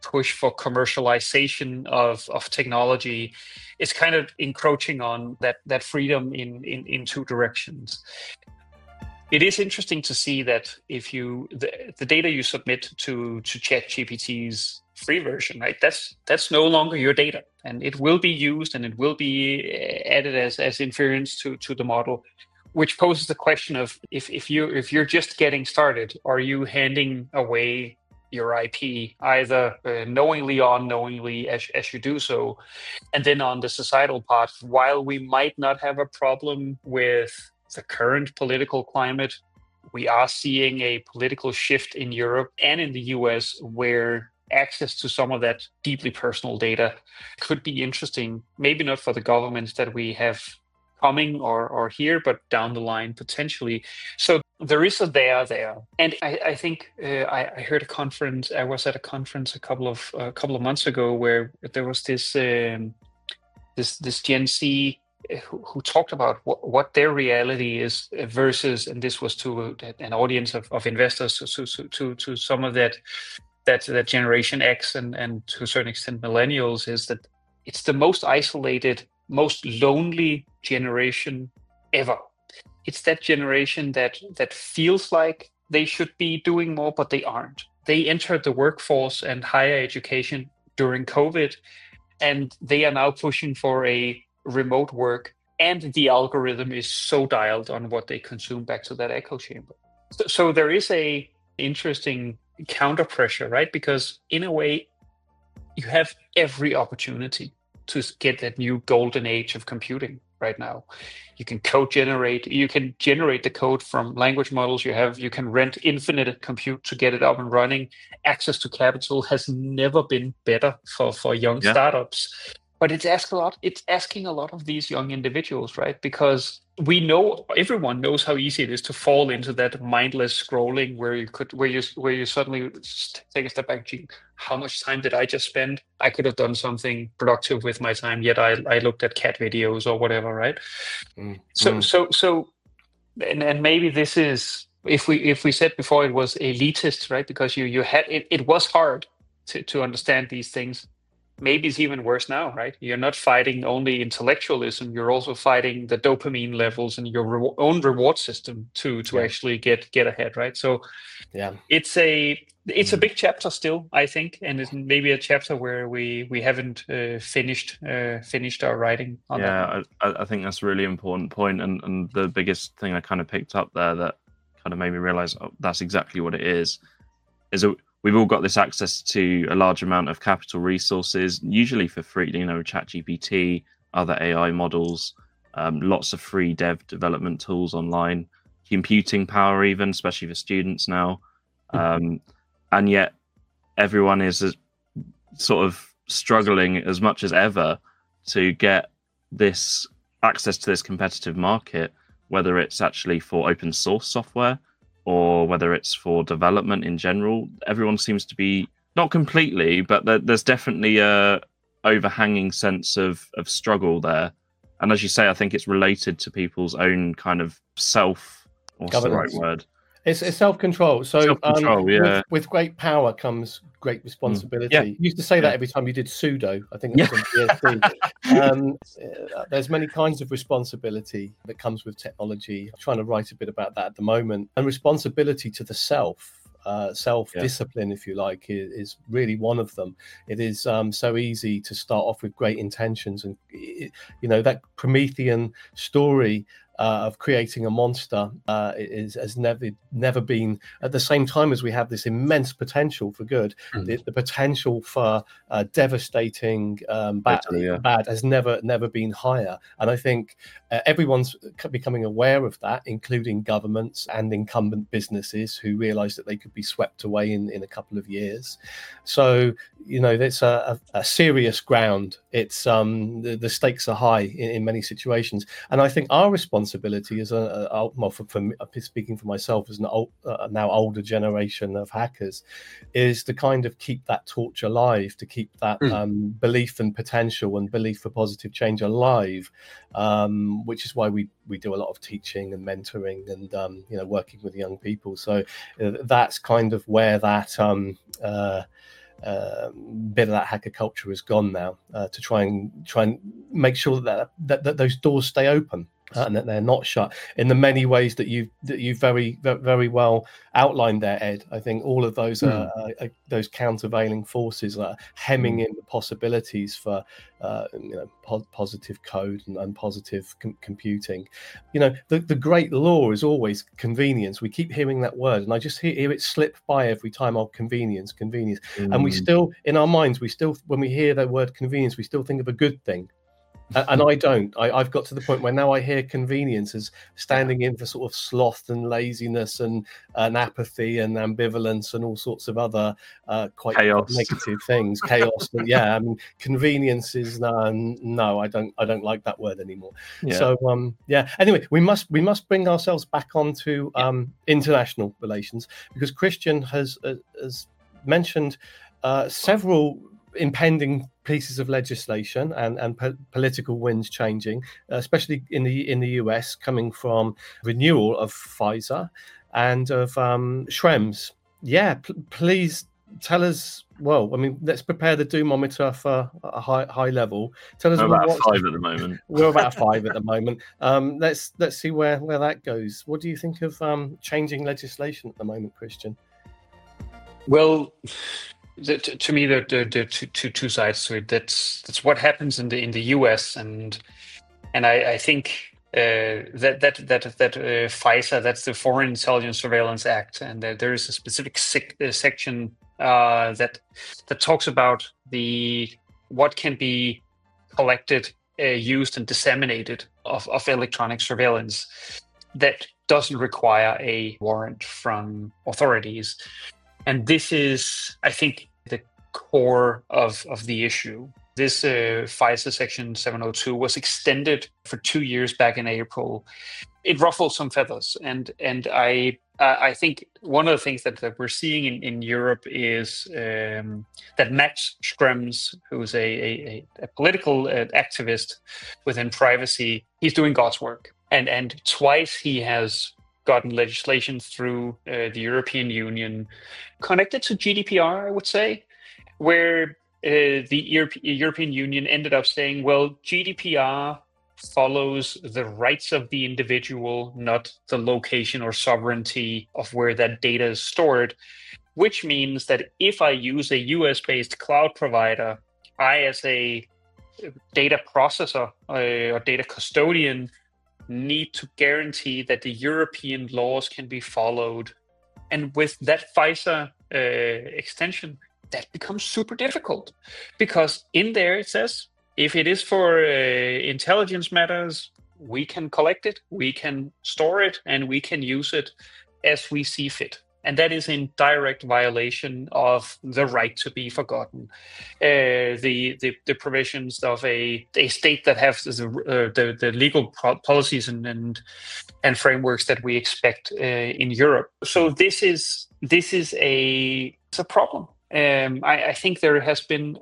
Speaker 3: push for commercialization of technology is kind of encroaching on that freedom in two directions. It is interesting to see that if the data you submit to ChatGPT's free version, right? That's no longer your data, and it will be used and it will be added as inference to the model, which poses the question of if you're just getting started, are you handing away your IP either knowingly or unknowingly as you do so? And then on the societal part, while we might not have a problem with the current political climate, we are seeing a political shift in Europe and in the US where access to some of that deeply personal data could be interesting, maybe not for the governments that we have coming or here, but down the line potentially. So there is a there. And I think I heard a conference. I was at a conference a couple of months ago where there was this Gen Z who talked about what their reality is versus, and this was to an audience of investors, to some of that Generation X and to a certain extent millennials, is that it's the most isolated, most lonely generation ever. It's that generation that feels like they should be doing more, but they aren't. They entered the workforce and higher education during COVID, and they are now pushing for a remote work, and the algorithm is so dialed on what they consume back to that echo chamber. So there is a interesting counter pressure, right? Because in a way, you have every opportunity to get that new golden age of computing right now. You can code generate, you can generate the code from language models you can rent infinite compute to get it up and running. Access to capital has never been better for young startups. But it's asking a lot of these young individuals, right? Because everyone knows how easy it is to fall into that mindless scrolling where you suddenly take a step back. Gee, how much time did I just spend? I could have done something productive with my time, yet I looked at cat videos or whatever, right? So and maybe this is, if we said before it was elitist, right? Because you had it was hard to understand these things. Maybe it's even worse now, right? You're not fighting only intellectualism, you're also fighting the dopamine levels and your own reward system to actually get ahead, right? So it's a big chapter still, I think, and it's maybe a chapter where we haven't finished our writing on that.
Speaker 1: I think that's a really important point, and the biggest thing I kind of picked up there that kind of made me realize that's exactly what it is we've all got this access to a large amount of capital resources, usually for free, ChatGPT, other AI models, lots of free development tools online, computing power even, especially for students now. And yet everyone is sort of struggling as much as ever to get this access to this competitive market, whether it's actually for open source software or whether it's for development in general. Everyone seems to be, not completely, but there's definitely a overhanging sense of struggle there. And as you say, I think it's related to people's own kind of what's the right word?
Speaker 2: It's self-control. So
Speaker 1: self-control,
Speaker 2: with great power comes great responsibility. You used to say that every time you did sudo. I think that's on BSD. There's many kinds of responsibility that comes with technology. I'm trying to write a bit about that at the moment. And responsibility to the self-discipline, if you like, is really one of them. It is so easy to start off with great intentions, and that Promethean story of creating a monster has never been, at the same time as we have this immense potential for good, the potential for devastating bad has never been higher. And I think everyone's becoming aware of that, including governments and incumbent businesses who realize that they could be swept away in a couple of years. So that's a serious ground. It's the stakes are high in many situations, and I think our responsibility as speaking for myself as an now older generation of hackers, is to kind of keep that torch alive, to keep that belief and potential and belief for positive change alive, which is why we do a lot of teaching and mentoring and working with young people. So that's kind of where that bit of that hacker culture is gone now, to try and make sure that those doors stay open. And that they're not shut in the many ways that you very, very well outlined there, Ed. I think all of those those countervailing forces are hemming in the possibilities for positive code and positive computing. The great law is always convenience. We keep hearing that word, and I just hear it slip by every time. Convenience. And we still, in our minds, when we hear the word convenience, we still think of a good thing. And I don't. I've got to the point where now I hear convenience as standing in for sort of sloth and laziness and apathy and ambivalence and all sorts of other quite negative things. Chaos. But yeah, I mean, convenience is no. I don't like that word anymore. Yeah. So Anyway, we must bring ourselves back onto international relations, because Christian has mentioned several impending pieces of legislation and political winds changing, especially in the US, coming from renewal of FISA and of Schrems. Yeah, please tell us. Well, I mean, let's prepare the doomometer for a high level. Tell us.
Speaker 5: We're about 5 at the moment.
Speaker 2: We're about 5 at the moment. Let's see where that goes. What do you think of changing legislation at the moment, Christian?
Speaker 3: Well, to me, there are two sides to it. That's what happens in the US, and I think that FISA, that's the Foreign Intelligence Surveillance Act, and there is a specific section that talks about what can be collected, used, and disseminated of electronic surveillance that doesn't require a warrant from authorities. And this is, I think, the core of the issue. This FISA Section 702 was extended for 2 years back in April. It ruffled some feathers, and I think one of the things that we're seeing in Europe is that Max Schrems, who's a political activist within privacy, he's doing God's work, and twice he has gotten legislation through the European Union connected to GDPR, I would say, where the European Union ended up saying, well, GDPR follows the rights of the individual, not the location or sovereignty of where that data is stored, which means that if I use a US-based cloud provider, I, as a data processor or data custodian, need to guarantee that the European laws can be followed. And with that FISA extension, that becomes super difficult, because in there it says, if it is for intelligence matters, we can collect it, we can store it, and we can use it as we see fit. And that is in direct violation of the right to be forgotten. The provisions of a state that has the legal policies and frameworks that we expect in Europe. So this is a problem. I think there has been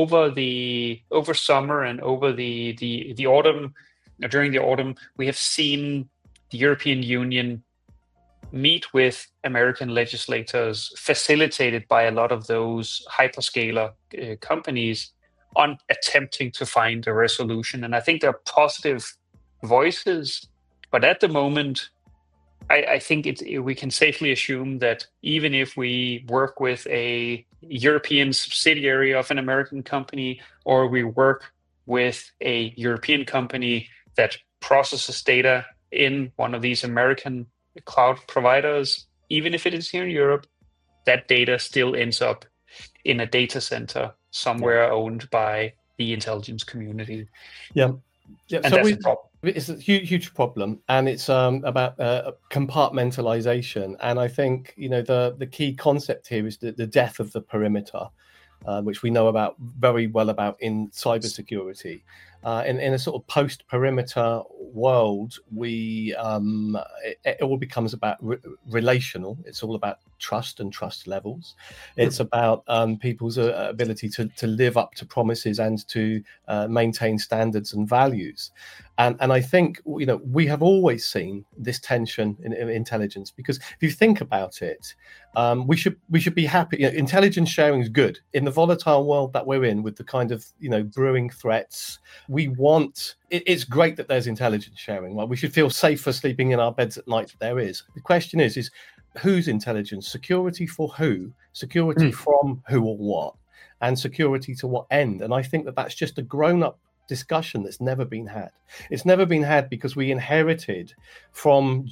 Speaker 3: over summer and over the autumn, during the autumn, we have seen the European Union meet with American legislators, facilitated by a lot of those hyperscaler companies, on attempting to find a resolution. And I think there are positive voices, but at the moment, I think we can safely assume that even if we work with a European subsidiary of an American company, or we work with a European company that processes data in one of these American cloud providers, even if it is here in Europe, that data still ends up in a data center somewhere owned by the intelligence community.
Speaker 2: Yeah.
Speaker 3: And so that's a problem.
Speaker 2: It's a huge problem, and it's about compartmentalization. And I think the key concept here is the death of the perimeter, which we know very well about in cybersecurity. In a sort of post-perimeter world, it all becomes about relational. It's all about trust and trust levels. It's about people's ability to live up to promises and to maintain standards and values. And I think, you know, we have always seen this tension in intelligence, because if you think about it, we should be happy. You know, intelligence sharing is good in the volatile world that we're in, with the kind of, you know, brewing threats. We want it's great that there's intelligence sharing. Well, we should feel safer sleeping in our beds at night. There is. The question is whose intelligence? Security for who? Security from who or what? And security to what end? And I think that that's just a grown-up discussion that's never been had. It's never been had because we inherited from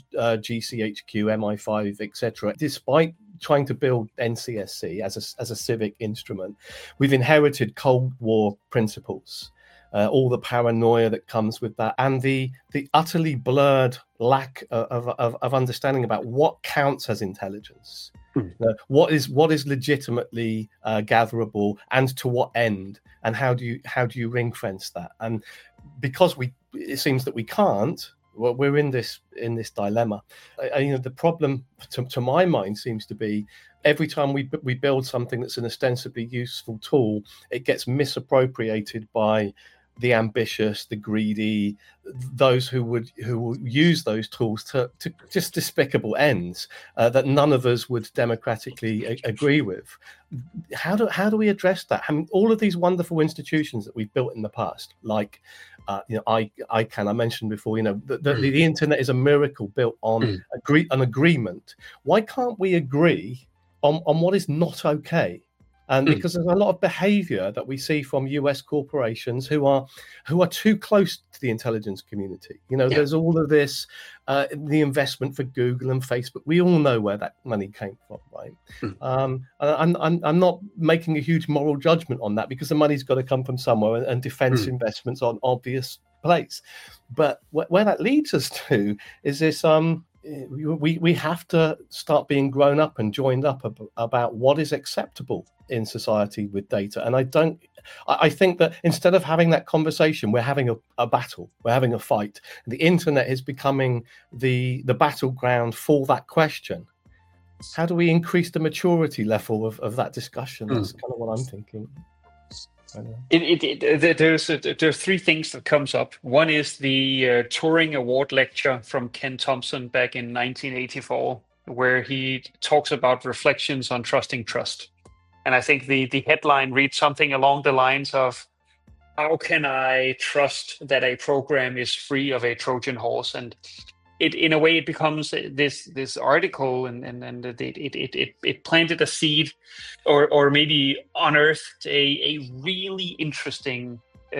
Speaker 2: GCHQ, MI5, etc. Despite trying to build NCSC as a civic instrument, we've inherited Cold War principles, all the paranoia that comes with that, and the utterly blurred lack of understanding about what counts as intelligence. What is legitimately gatherable, and to what end, and how do you ring fence that? And because it seems that we can't, well, we're in this dilemma. You know, the problem to my mind seems to be every time we build something that's an ostensibly useful tool, it gets misappropriated by the ambitious, the greedy, those who will use those tools to just despicable ends that none of us would democratically agree with. How do we address that? I mean, all of these wonderful institutions that we've built in the past, like you know, ICANN, I mentioned before, you know, the internet is a miracle built on an agreement. Why can't we agree on what is not okay? And because there's a lot of behavior that we see from US corporations who are too close to the intelligence community. You know, there's all of this, the investment for Google and Facebook. We all know where that money came from, right? I'm not making a huge moral judgment on that, because the money's got to come from somewhere, and defense investments are an obvious place. But where that leads us to is this we have to start being grown up and joined up about what is acceptable in society with data. And I think that instead of having that conversation, we're having a battle, we're having a fight. The internet is becoming the battleground for that question. How do we increase the maturity level of that discussion? That's kind of what I'm thinking.
Speaker 3: There's three things that comes up. One is the Turing Award lecture from Ken Thompson back in 1984, where he talks about reflections on trusting trust. And I think the headline reads something along the lines of, how can I trust that a program is free of a Trojan horse? And it, in a way, it becomes this article, and it planted a seed, or maybe unearthed a really interesting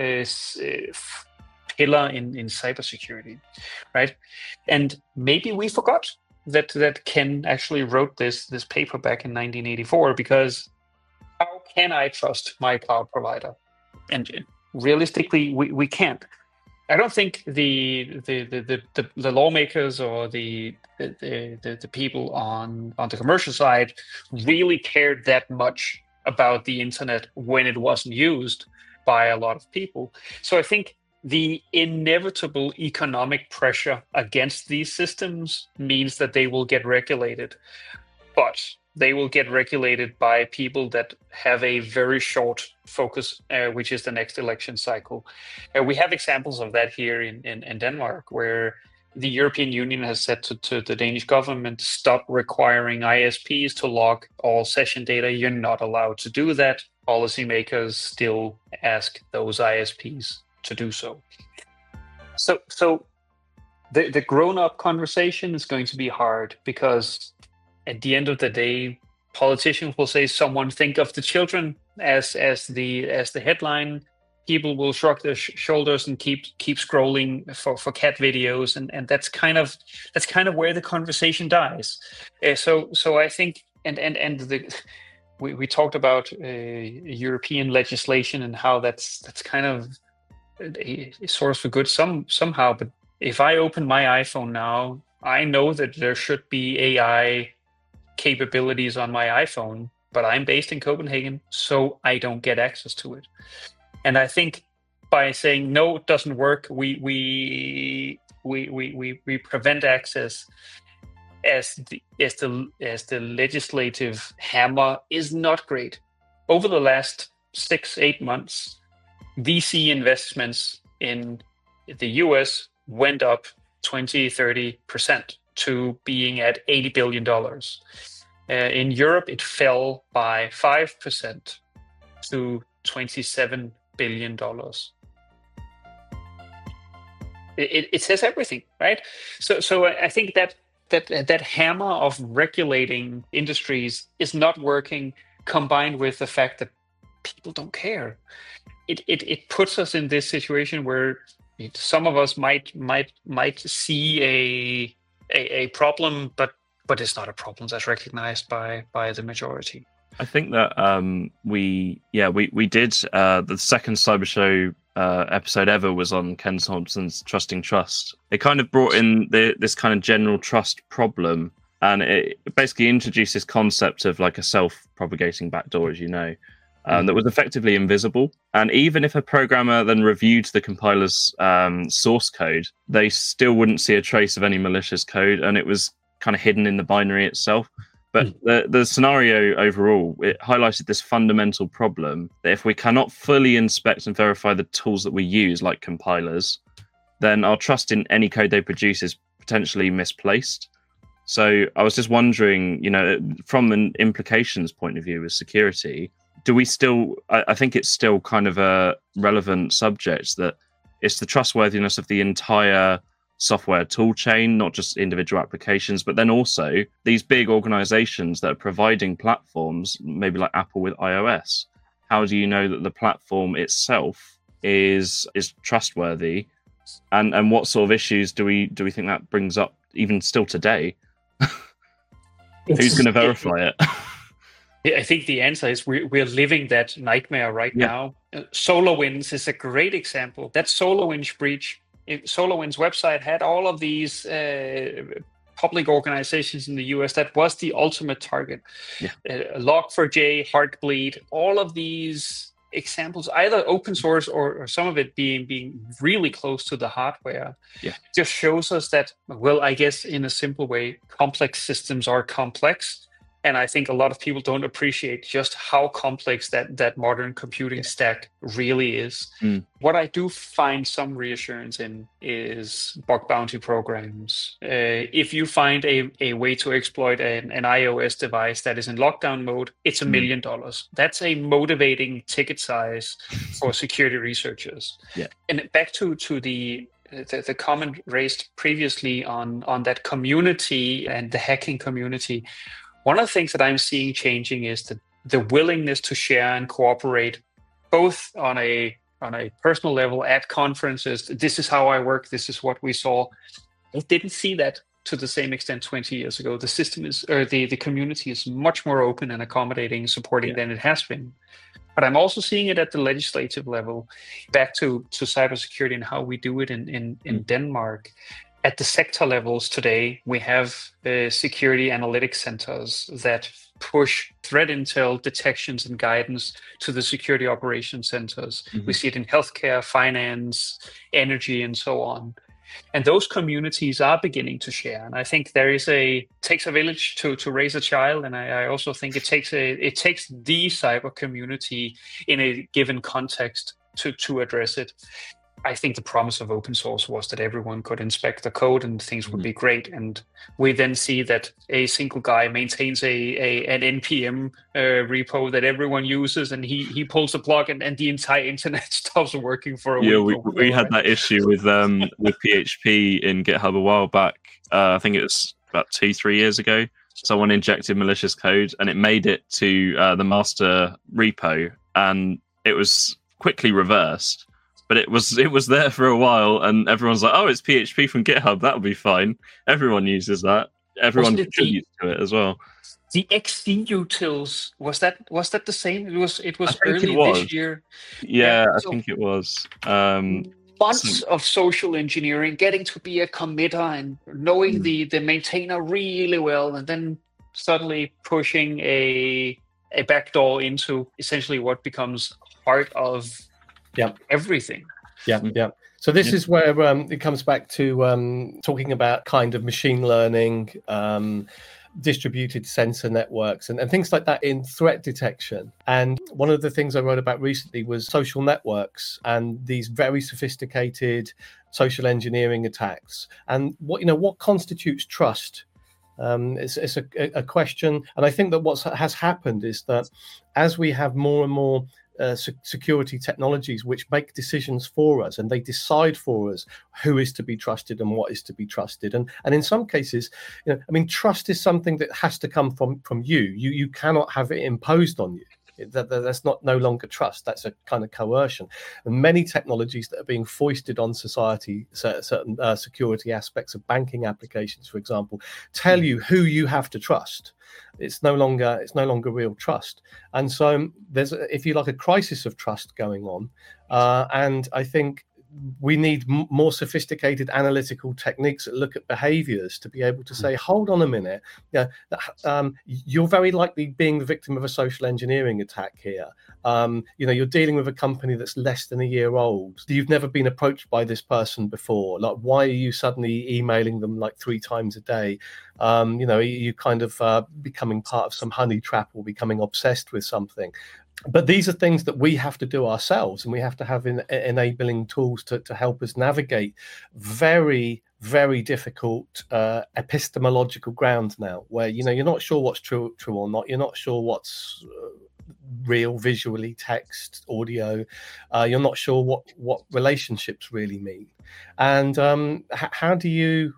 Speaker 3: pillar in cybersecurity, right? And maybe we forgot that Ken actually wrote this paper back in 1984, because how can I trust my cloud provider? And realistically, we can't. I don't think the lawmakers or the people on the commercial side really cared that much about the internet when it wasn't used by a lot of people. So I think the inevitable economic pressure against these systems means that they will get regulated, but they will get regulated by people that have a very short focus, which is the next election cycle. We have examples of that here in Denmark, where the European Union has said to the Danish government, stop requiring ISPs to log all session data. You're not allowed to do that. Policymakers still ask those ISPs to do so. So the grown-up conversation is going to be hard, because at the end of the day, politicians will say, someone think of the children as the headline. People will shrug their shoulders and keep scrolling for cat videos, and that's kind of where the conversation dies. So I think we talked about European legislation and how that's kind of a source for good somehow. But if I open my iPhone now, I know that there should be AI capabilities on my iPhone, but I'm based in Copenhagen, so I don't get access to it. And I think by saying no, it doesn't work, we prevent access. as the legislative hammer is not great. Over the last 6-8 months, VC investments in the US went up 20-30% to being at $80 billion. In Europe, it fell by 5% to $27 billion. It says everything, right? So I think that hammer of regulating industries is not working, combined with the fact that people don't care. It puts us in this situation where some of us might see a problem, but it's not a problem that's recognized by the majority.
Speaker 1: I think that we did the second Cyber Show episode ever was on Ken Thompson's Trusting Trust. It kind of brought in this kind of general trust problem, and it basically introduced this concept of like a self-propagating backdoor, as you know, that was effectively invisible. And even if a programmer then reviewed the compiler's source code, they still wouldn't see a trace of any malicious code, and it was kind of hidden in the binary itself. But the scenario overall, it highlighted this fundamental problem that if we cannot fully inspect and verify the tools that we use, like compilers, then our trust in any code they produce is potentially misplaced. So I was just wondering, from an implications point of view with security, do we still, I think it's still kind of a relevant subject, that it's the trustworthiness of the entire software tool chain, not just individual applications, but then also these big organizations that are providing platforms, maybe like Apple with iOS. How do you know that the platform itself is trustworthy, and what sort of issues do we think that brings up even still today? Who's going to verify it?
Speaker 3: I think the answer is we're living that nightmare right now. SolarWinds is a great example. That SolarWinds breach, SolarWinds website had all of these public organizations in the US. That was the ultimate target. Log4j, Heartbleed, all of these examples, either open source or some of it being really close to the hardware, just shows us that, well, I guess in a simple way, complex systems are complex. And I think a lot of people don't appreciate just how complex that modern computing stack really is. What I do find some reassurance in is bug bounty programs. If you find a way to exploit an iOS device that is in lockdown mode, it's $1 million. That's a motivating ticket size for security researchers. And back to the comment raised previously on that community and the hacking community. One of the things that I'm seeing changing is the willingness to share and cooperate, both on a personal level at conferences. This is how I work. This is what we saw. I didn't see that to the same extent 20 years ago. The system is, or the community is much more open and accommodating, supporting than it has been. But I'm also seeing it at the legislative level. Back to cybersecurity and how we do it in Denmark. At the sector levels today, we have security analytics centers that push threat intel detections and guidance to the security operations centers. We see it in healthcare, finance, energy, and so on. And those communities are beginning to share. And I think takes a village to raise a child. And I also think it takes the cyber community in a given context to address it. I think the promise of open source was that everyone could inspect the code and things would be great. And we then see that a single guy maintains an NPM repo that everyone uses, and he pulls the plug and the entire internet stops working for a week.
Speaker 1: We had that issue with PHP in GitHub a while back. I think it was about 2-3 years ago. Someone injected malicious code and it made it to the master repo, and it was quickly reversed. But it was there for a while, and everyone's like, "Oh, it's PHP from GitHub. That'll be fine." Everyone uses that. Everyone contributes to it as well.
Speaker 3: The XC utils, was that the same? It was early this year.
Speaker 1: Yeah, I think it was.
Speaker 3: Bunch of social engineering, getting to be a committer and knowing the maintainer really well, and then suddenly pushing a backdoor into essentially what becomes part of everything.
Speaker 2: So this is where it comes back to talking about kind of machine learning, distributed sensor networks and things like that in threat detection. And one of the things I wrote about recently was social networks and these very sophisticated social engineering attacks. And what constitutes trust? It's a question. And I think that what has happened is that as we have more and more security technologies which make decisions for us and they decide for us who is to be trusted and what is to be trusted, and in some cases, trust is something that has to come from you. You cannot have it imposed on you. That's no longer trust. That's a kind of coercion. And many technologies that are being foisted on society, certain security aspects of banking applications, for example, tell you who you have to trust. It's no longer real trust. And so there's, if you like, a crisis of trust going on. And I think we need more sophisticated analytical techniques that look at behaviors to be able to say, hold on a minute, you're very likely being the victim of a social engineering attack here. You're dealing with a company that's less than a year old. You've never been approached by this person before. Like, why are you suddenly emailing them like 3 times a day? You kind of becoming part of some honey trap or becoming obsessed with something. But these are things that we have to do ourselves, and we have to have enabling tools to help us navigate very, very difficult epistemological ground now, where you're not sure what's true or not. You're not sure what's real visually, text, audio. You're not sure what relationships really mean, and how do you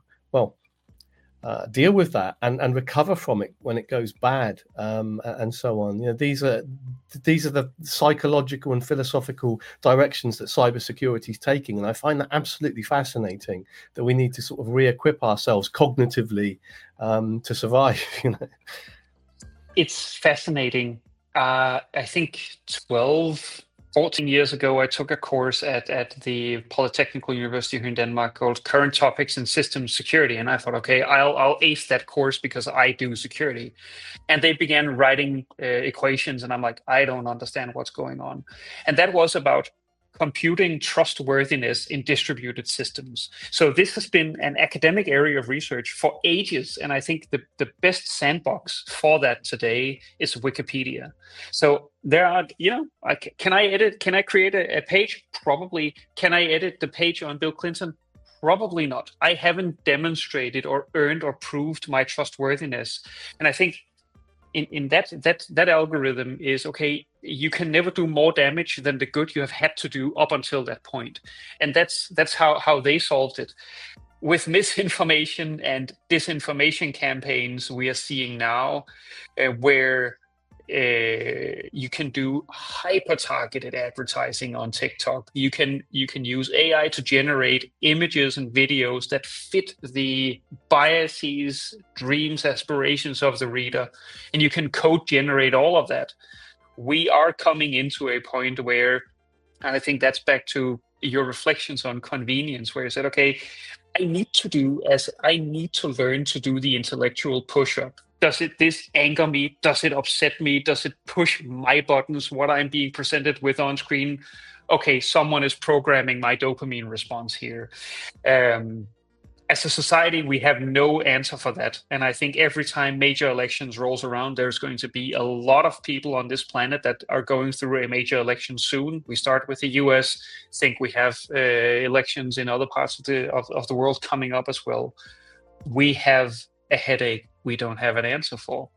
Speaker 2: deal with that and recover from it when it goes bad, and so on. These are the psychological and philosophical directions that cybersecurity is taking, and I find that absolutely fascinating. That we need to sort of re-equip ourselves cognitively to survive.
Speaker 3: It's fascinating. I think 14 years ago, I took a course at the Polytechnical University here in Denmark called Current Topics in Systems Security. And I thought, okay, I'll ace that course because I do security. And they began writing equations. And I'm like, I don't understand what's going on. And that was about computing trustworthiness in distributed systems. So this has been an academic area of research for ages. And I think the best sandbox for that today is Wikipedia. So there are, can I create a page? Probably. Can I edit the page on Bill Clinton? Probably not. I haven't demonstrated or earned or proved my trustworthiness. And I think in that algorithm is, okay, you can never do more damage than the good you have had to do up until that point. And that's how they solved it. With misinformation and disinformation campaigns we are seeing now, where you can do hyper-targeted advertising on TikTok. You can use AI to generate images and videos that fit the biases, dreams, aspirations of the reader, and you can code generate all of that. We are coming into a point where, and I think that's back to your reflections on convenience, where you said, okay, I need to learn to do the intellectual push-up. Does this anger me? Does it upset me? Does it push my buttons, what I'm being presented with on screen? Okay, someone is programming my dopamine response here. As a society, we have no answer for that. And I think every time major elections rolls around, there's going to be a lot of people on this planet that are going through a major election soon. We start with the US. I think we have elections in other parts of the world coming up as well. We have a headache we don't have an answer for.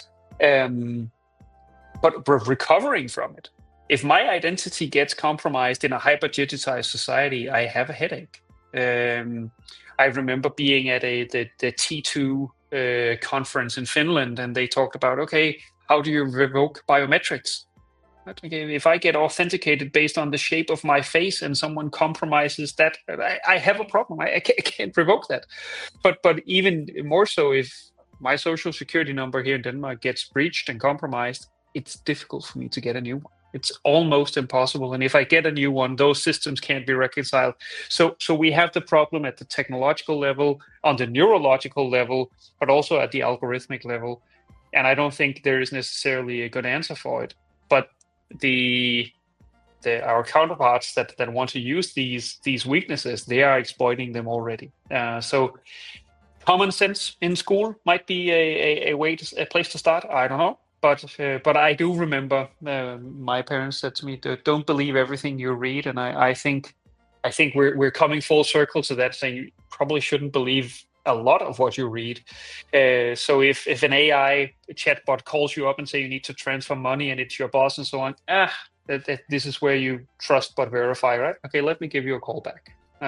Speaker 3: But we're recovering from it. If my identity gets compromised in a hyper-digitized society, I have a headache. I remember being at the T2 conference in Finland, and they talked about, okay, how do you revoke biometrics? Okay, if I get authenticated based on the shape of my face and someone compromises that, I have a problem. I can't revoke that. But even more so, if my social security number here in Denmark gets breached and compromised, it's difficult for me to get a new one. It's almost impossible. And if I get a new one, those systems can't be reconciled. So we have the problem at the technological level, on the neurological level, but also at the algorithmic level. And I don't think there is necessarily a good answer for it. But the our counterparts that want to use these weaknesses, they are exploiting them already. So common sense in school might be a place to start. I don't know, but I do remember my parents said to me, "Don't believe everything you read," and I think we're coming full circle to that, saying you probably shouldn't believe a lot of what you read. So if an AI chatbot calls you up and say you need to transfer money and it's your boss and so on, this is where you trust but verify, right? Okay, let me give you a call back.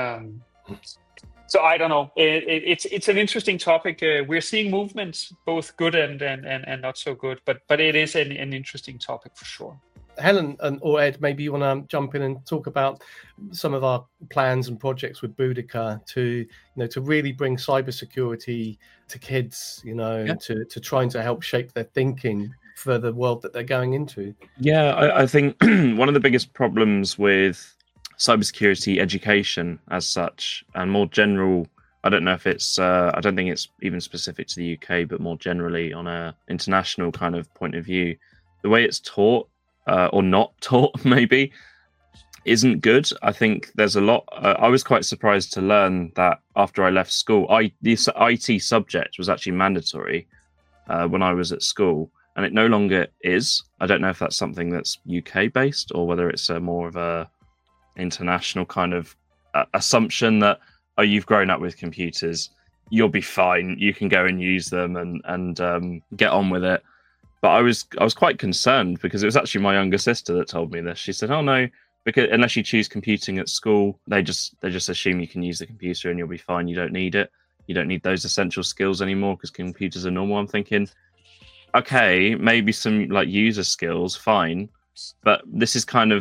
Speaker 3: So I don't know. It's an interesting topic. We're seeing movements, both good and not so good, but it is an interesting topic for sure.
Speaker 2: Helen or Ed, maybe you want to jump in and talk about some of our plans and projects with Boudica to really bring cybersecurity to kids, to trying to help shape their thinking for the world that they're going into.
Speaker 1: Yeah, I think one of the biggest problems with cybersecurity education as such, and more general, I don't know if it's, I don't think it's even specific to the UK, but more generally on a international kind of point of view, the way it's taught or not taught maybe isn't good. I think there's a lot. I was quite surprised to learn that after I left school, this IT subject was actually mandatory when I was at school, and it no longer is. I don't know if that's something that's UK based or whether it's more of a international kind of assumption that, oh, you've grown up with computers, you'll be fine, you can go and use them and get on with it. But I was quite concerned because it was actually my younger sister that told me this. She said, "Oh no, because unless you choose computing at school, they just assume you can use the computer and you'll be fine. You don't need it. You don't need those essential skills anymore because computers are normal." I'm thinking, okay, maybe some like user skills, fine, but this is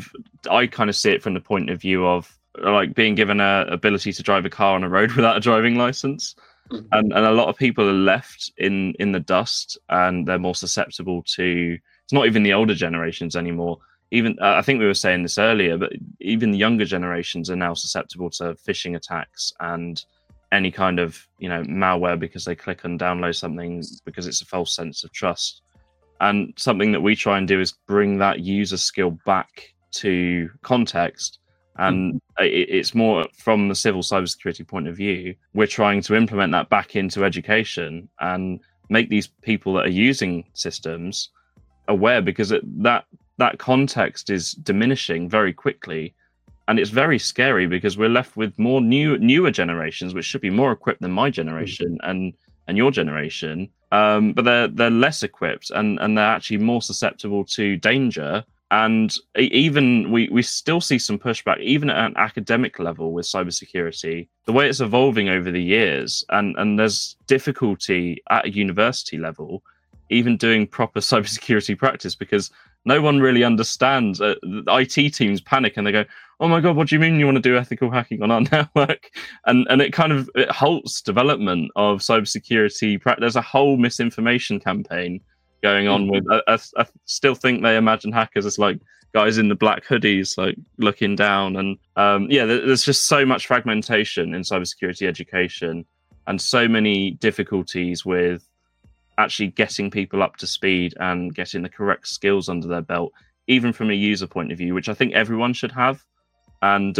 Speaker 1: I kind of see it from the point of view of like being given a ability to drive a car on a road without a driving license. And a lot of people are left in the dust, and they're more susceptible to. It's not even the older generations anymore. Even I think we were saying this earlier, but even the younger generations are now susceptible to phishing attacks and any kind of malware because they click and download something because it's a false sense of trust. And something that we try and do is bring that user skill back to context. And it's more from the civil cybersecurity point of view. We're trying to implement that back into education and make these people that are using systems aware, because that context is diminishing very quickly. And it's very scary because we're left with more newer generations, which should be more equipped than my generation and your generation. But they're less equipped and they're actually more susceptible to danger. And even we still see some pushback, even at an academic level with cybersecurity, the way it's evolving over the years. And there's difficulty at a university level, even doing proper cybersecurity practice, because no one really understands. The IT teams panic and they go, "Oh my God, what do you mean you want to do ethical hacking on our network?" And it halts development of cybersecurity practice. There's a whole misinformation campaign going on with. I still think they imagine hackers as like guys in the black hoodies, like looking down. And there's just so much fragmentation in cybersecurity education, and so many difficulties with actually getting people up to speed and getting the correct skills under their belt, even from a user point of view, which I think everyone should have. And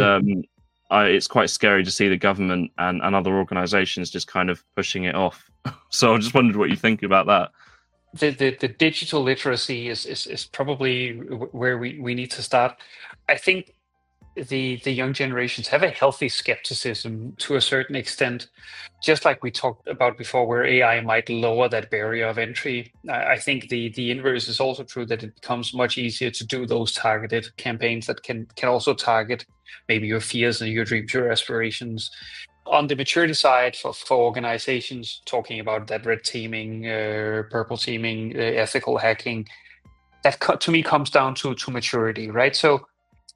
Speaker 1: it's quite scary to see the government and other organizations just kind of pushing it off. So I just wondered what you think about that.
Speaker 3: The digital literacy is probably where we need to start. I think the young generations have a healthy skepticism to a certain extent, just like we talked about before, where AI might lower that barrier of entry. I think the inverse is also true, that it becomes much easier to do those targeted campaigns that can also target maybe your fears and your dreams, your aspirations. On the maturity side, for organizations, talking about that red teaming, purple teaming, ethical hacking, that to me comes down to maturity, right? So,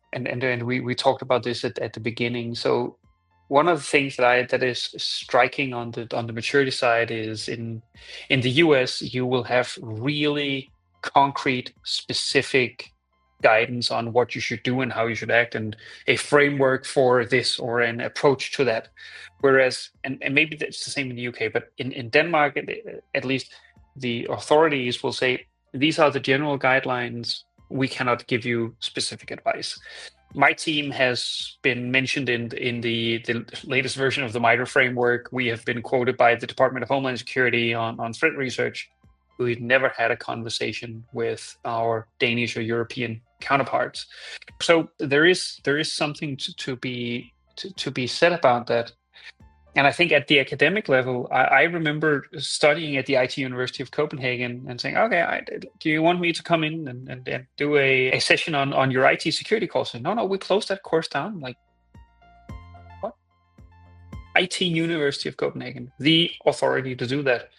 Speaker 3: and we talked about this at the beginning. So, one of the things that is striking on the maturity side is in the US, you will have really concrete, specific guidance on what you should do and how you should act, and a framework for this or an approach to that. Whereas, and maybe that's the same in the UK, but in Denmark, at least, the authorities will say, these are the general guidelines. we cannot give you specific advice. My team has been mentioned in the latest version of the MITRE framework. We have been quoted by the Department of Homeland Security on threat research. We've never had a conversation with our Danish or European counterparts. So there is something to be said about that. And I think at the academic level, I remember studying at the IT University of Copenhagen and saying, okay, do you want me to come in and do a session on your IT security course? And no, we closed that course down. I'm like, what? IT University of Copenhagen, the authority to do that.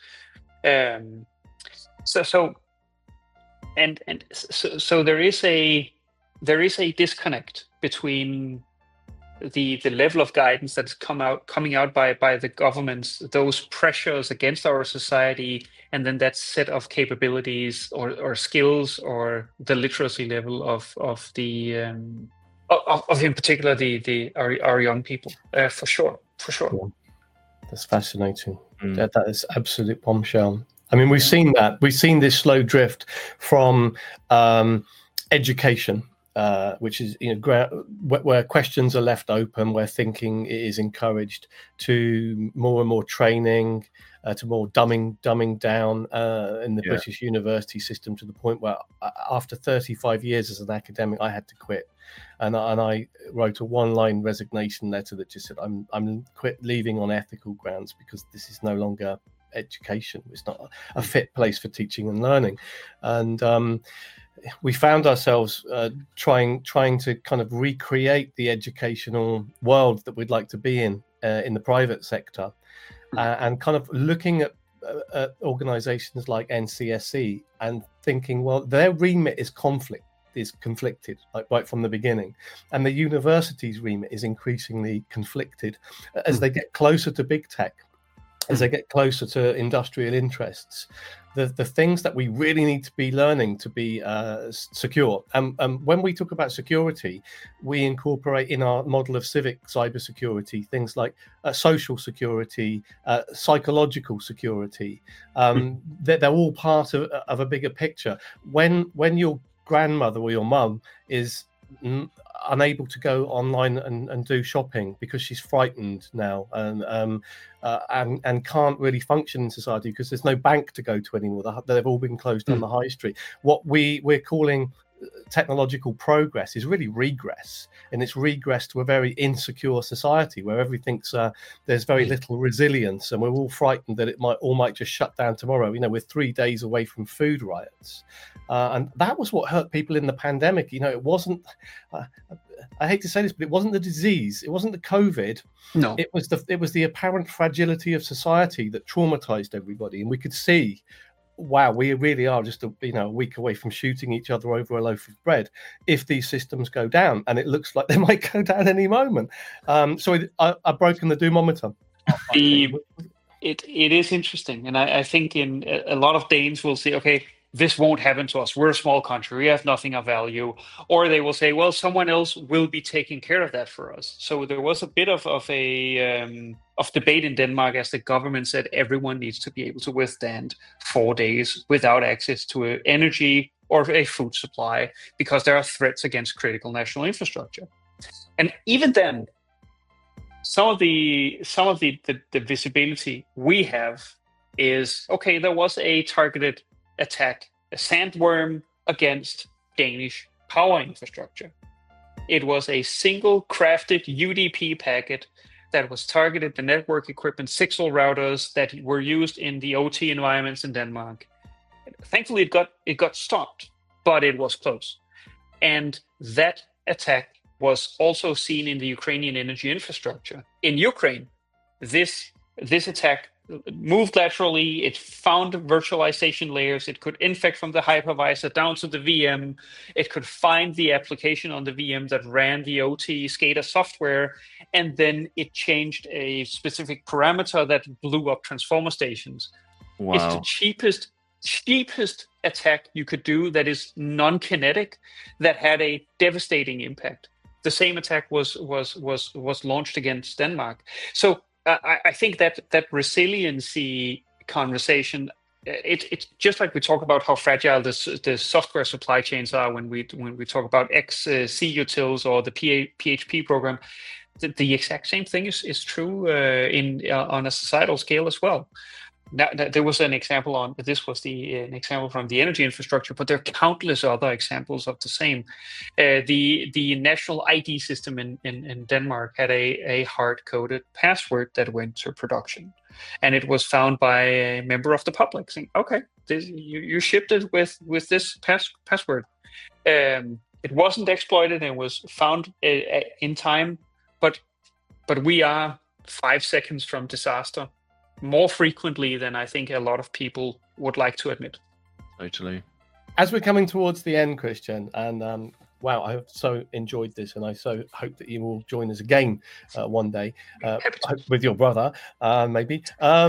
Speaker 3: So there is a disconnect between the level of guidance that's coming out by the governments, those pressures against our society, and then that set of capabilities or skills or the literacy level of in particular our young people, for sure. Yeah.
Speaker 2: That's fascinating. That is absolute bombshell. I mean, we've seen this slow drift from education, which is where questions are left open, where thinking is encouraged, to more and more training, to more dumbing down in the British university system, to the point where after 35 years as an academic, I had to quit, and I wrote a one-line resignation letter that just said I'm leaving on ethical grounds, because this is no longer education. It's not a fit place for teaching and learning. And we found ourselves trying to kind of recreate the educational world that we'd like to be in the private sector, and kind of looking at organizations like NCSC and thinking, well, their remit is conflicted, like right from the beginning, and the university's remit is increasingly conflicted as they get closer to big tech, as they get closer to industrial interests. The things that we really need to be learning to be secure. And when we talk about security, we incorporate in our model of civic cybersecurity things like social security, psychological security. They're all part of a bigger picture. When your grandmother or your mum is unable to go online and do shopping because she's frightened now, and can't really function in society because there's no bank to go to anymore. They've all been closed on the high street. What we're calling technological progress is really regress, and it's regress to a very insecure society where everything's there's very little resilience, and we're all frightened that it might just shut down tomorrow. We're 3 days away from food riots, and that was what hurt people in the pandemic. It wasn't I hate to say this, but it wasn't the disease, it wasn't the COVID.
Speaker 3: No,
Speaker 2: it was the apparent fragility of society that traumatized everybody, and we could see, wow, we really are just a week away from shooting each other over a loaf of bread if these systems go down, and it looks like they might go down any moment. So I've broken the doomometer.
Speaker 3: It is interesting, and I think in a lot of Danes will say, okay, this won't happen to us. We're a small country. We have nothing of value. Or they will say, well, someone else will be taking care of that for us. So there was a bit of debate in Denmark as the government said everyone needs to be able to withstand 4 days without access to energy or a food supply because there are threats against critical national infrastructure. And even then, some of the visibility we have is, okay, there was a targeted attack, a sandworm against Danish power infrastructure. It was a single crafted UDP packet that was targeted the network equipment, Sixel routers that were used in the OT environments in Denmark. Thankfully, it got stopped, but it was close. And that attack was also seen in the Ukrainian energy infrastructure. In Ukraine, this attack moved laterally. It found virtualization layers. It could infect from the hypervisor down to the VM. It could find the application on the VM that ran the OT SCADA software, and then it changed a specific parameter that blew up transformer stations.
Speaker 1: Wow.
Speaker 3: It's the cheapest attack you could do that is non-kinetic, that had a devastating impact. The same attack was launched against Denmark. So I think that resiliency conversation it's just like we talk about how fragile the software supply chains are when we talk about C utils or the PHP program. The exact same thing is true on a societal scale as well. Now, there was an example an example from the energy infrastructure, but there are countless other examples of the same. The national ID system in Denmark had a hard-coded password that went to production, and it was found by a member of the public saying, "Okay, you shipped it with this password." It wasn't exploited and was found in time, but we are 5 seconds from disaster. More frequently than I think a lot of people would like to admit.
Speaker 1: Totally.
Speaker 2: As we're coming towards the end, Christian, and wow, I've so enjoyed this, and I so hope that you will join us again one day with your brother, maybe.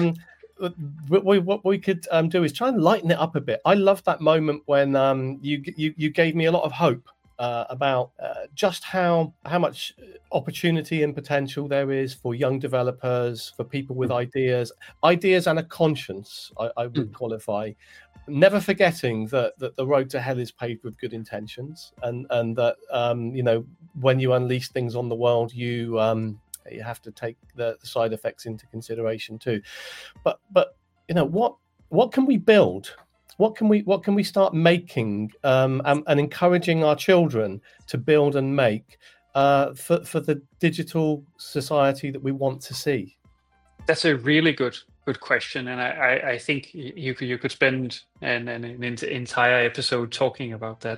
Speaker 2: What we could do is try and lighten it up a bit. I love that moment when you gave me a lot of hope about just how much opportunity and potential there is for young developers, for people with ideas and a conscience. I would qualify, never forgetting that the road to hell is paved with good intentions, and that when you unleash things on the world, you have to take the side effects into consideration too. But what can we build? What can we start making and encouraging our children to build and make for the digital society that we want to see?
Speaker 3: That's a really good question, and I think you could spend an entire episode talking about that.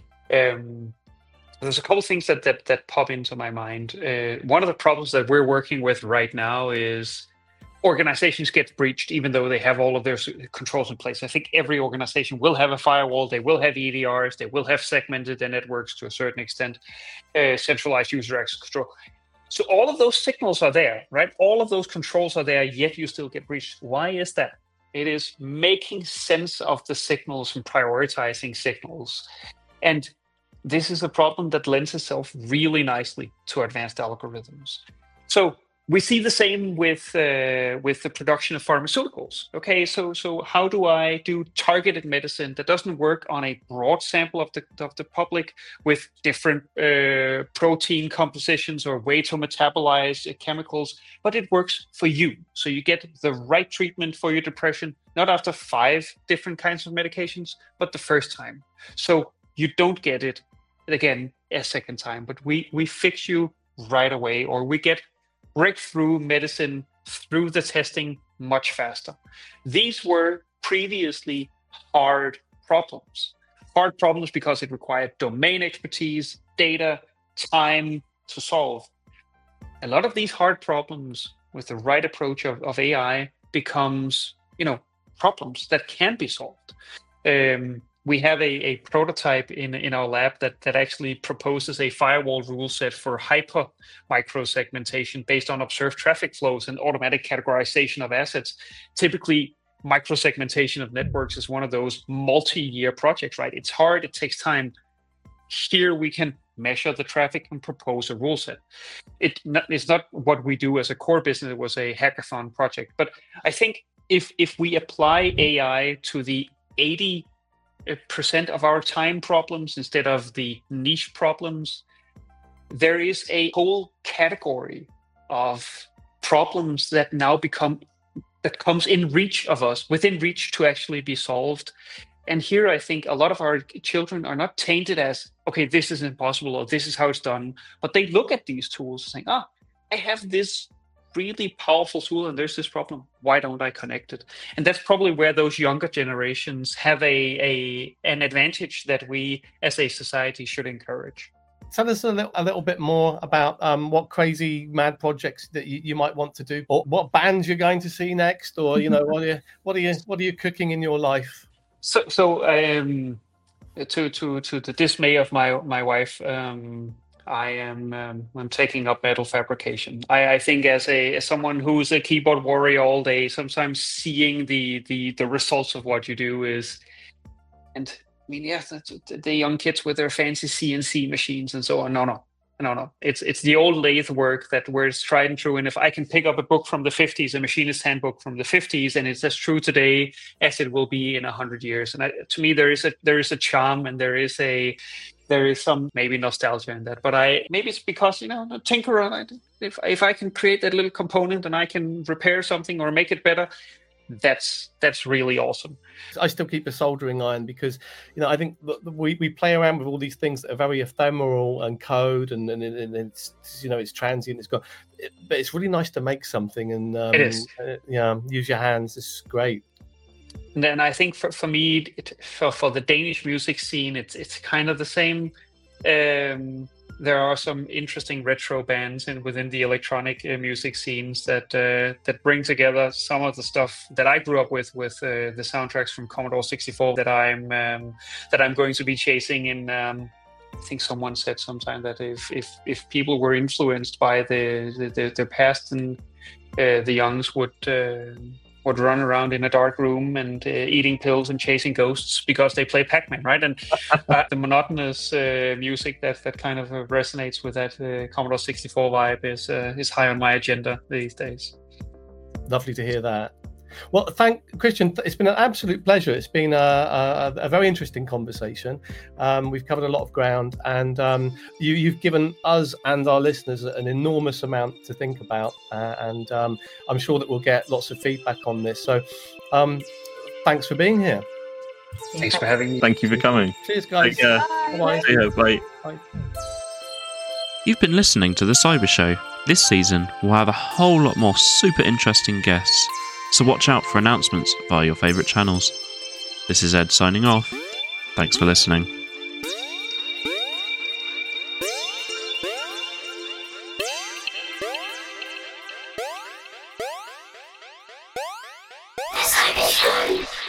Speaker 3: There's a couple of things that pop into my mind. One of the problems that we're working with right now is organizations get breached even though they have all of their controls in place. I think every organization will have a firewall, they will have EDRs, they will have segmented their networks to a certain extent, centralized user access control. So all of those signals are there, right? All of those controls are there, yet you still get breached. Why is that? It is making sense of the signals and prioritizing signals. And this is a problem that lends itself really nicely to advanced algorithms. So we see the same with the production of pharmaceuticals. Okay, so how do I do targeted medicine that doesn't work on a broad sample of the public with different protein compositions or way to metabolize chemicals, but it works for you. So you get the right treatment for your depression, not after 5 different kinds of medications, but the first time. So you don't get it again a second time, but we fix you right away, or we get breakthrough medicine through the testing much faster. These were previously hard problems. Hard problems because it required domain expertise, data, time to solve. A lot of these hard problems with the right approach of AI becomes, problems that can be solved. We have a prototype in our lab that actually proposes a firewall rule set for hyper microsegmentation based on observed traffic flows and automatic categorization of assets. Typically, microsegmentation of networks is one of those multi-year projects, right? It's hard, it takes time. Here we can measure the traffic and propose a rule set. It's not what we do as a core business. It was a hackathon project. But I think if we apply AI to the 80% of our time problems instead of the niche problems, there is a whole category of problems that now comes in reach of us, within reach to actually be solved. And here I think a lot of our children are not tainted as, okay, this is impossible or this is how it's done, but they look at these tools saying, I have this really powerful tool and there's this problem. Why don't I connect it? And that's probably where those younger generations have an advantage that we as a society should encourage.
Speaker 2: Tell us a little bit more about what crazy mad projects that you might want to do, or what bands you're going to see next, or what are you cooking in your life?
Speaker 3: So to the dismay of my wife, I'm taking up metal fabrication. I think as someone who's a keyboard warrior all day, sometimes seeing the results of what you do is, and I mean, yeah, the young kids with their fancy CNC machines and so on. No, no. It's the old lathe work that where it's tried and true. And if I can pick up a book from the 50s, a machinist handbook from the 50s, and it's as true today as it will be in 100 years. And to me, there is a charm, and there is some maybe nostalgia in that. But maybe it's because, you know, the tinkerer. If I can create that little component and I can repair something or make it better, that's really awesome.
Speaker 2: I still keep a soldering iron because, you know, I think we play around with all these things that are very ephemeral and code, and it's, you know, it's transient. It's got, but it's really nice to make something, and
Speaker 3: it is.
Speaker 2: Use your hands. It's great.
Speaker 3: And then I think for me, for the Danish music scene, it's kind of the same. There are some interesting retro bands within the electronic music scenes that bring together some of the stuff that I grew up with the soundtracks from Commodore 64 that I'm going to be chasing. In I think someone said sometime that if people were influenced by their past, and the youngs would run around in a dark room and eating pills and chasing ghosts because they play Pac-Man, right? And the monotonous music that kind of resonates with that Commodore 64 vibe is high on my agenda these days.
Speaker 2: Lovely to hear that. Well, thank Christian. It's been an absolute pleasure. It's been a very interesting conversation. We've covered a lot of ground, and you've given us and our listeners an enormous amount to think about, and I'm sure that we'll get lots of feedback on this. So thanks for being here.
Speaker 3: Thanks for having me.
Speaker 1: Thank you for coming.
Speaker 2: Cheers, guys.
Speaker 1: Take care.
Speaker 2: Bye.
Speaker 1: See you. Bye.
Speaker 2: Bye.
Speaker 1: You've been listening to The Cyber Show. This season, we'll have a whole lot more super interesting guests, so watch out for announcements via your favourite channels. This is Ed signing off. Thanks for listening.
Speaker 5: The Cyber Show.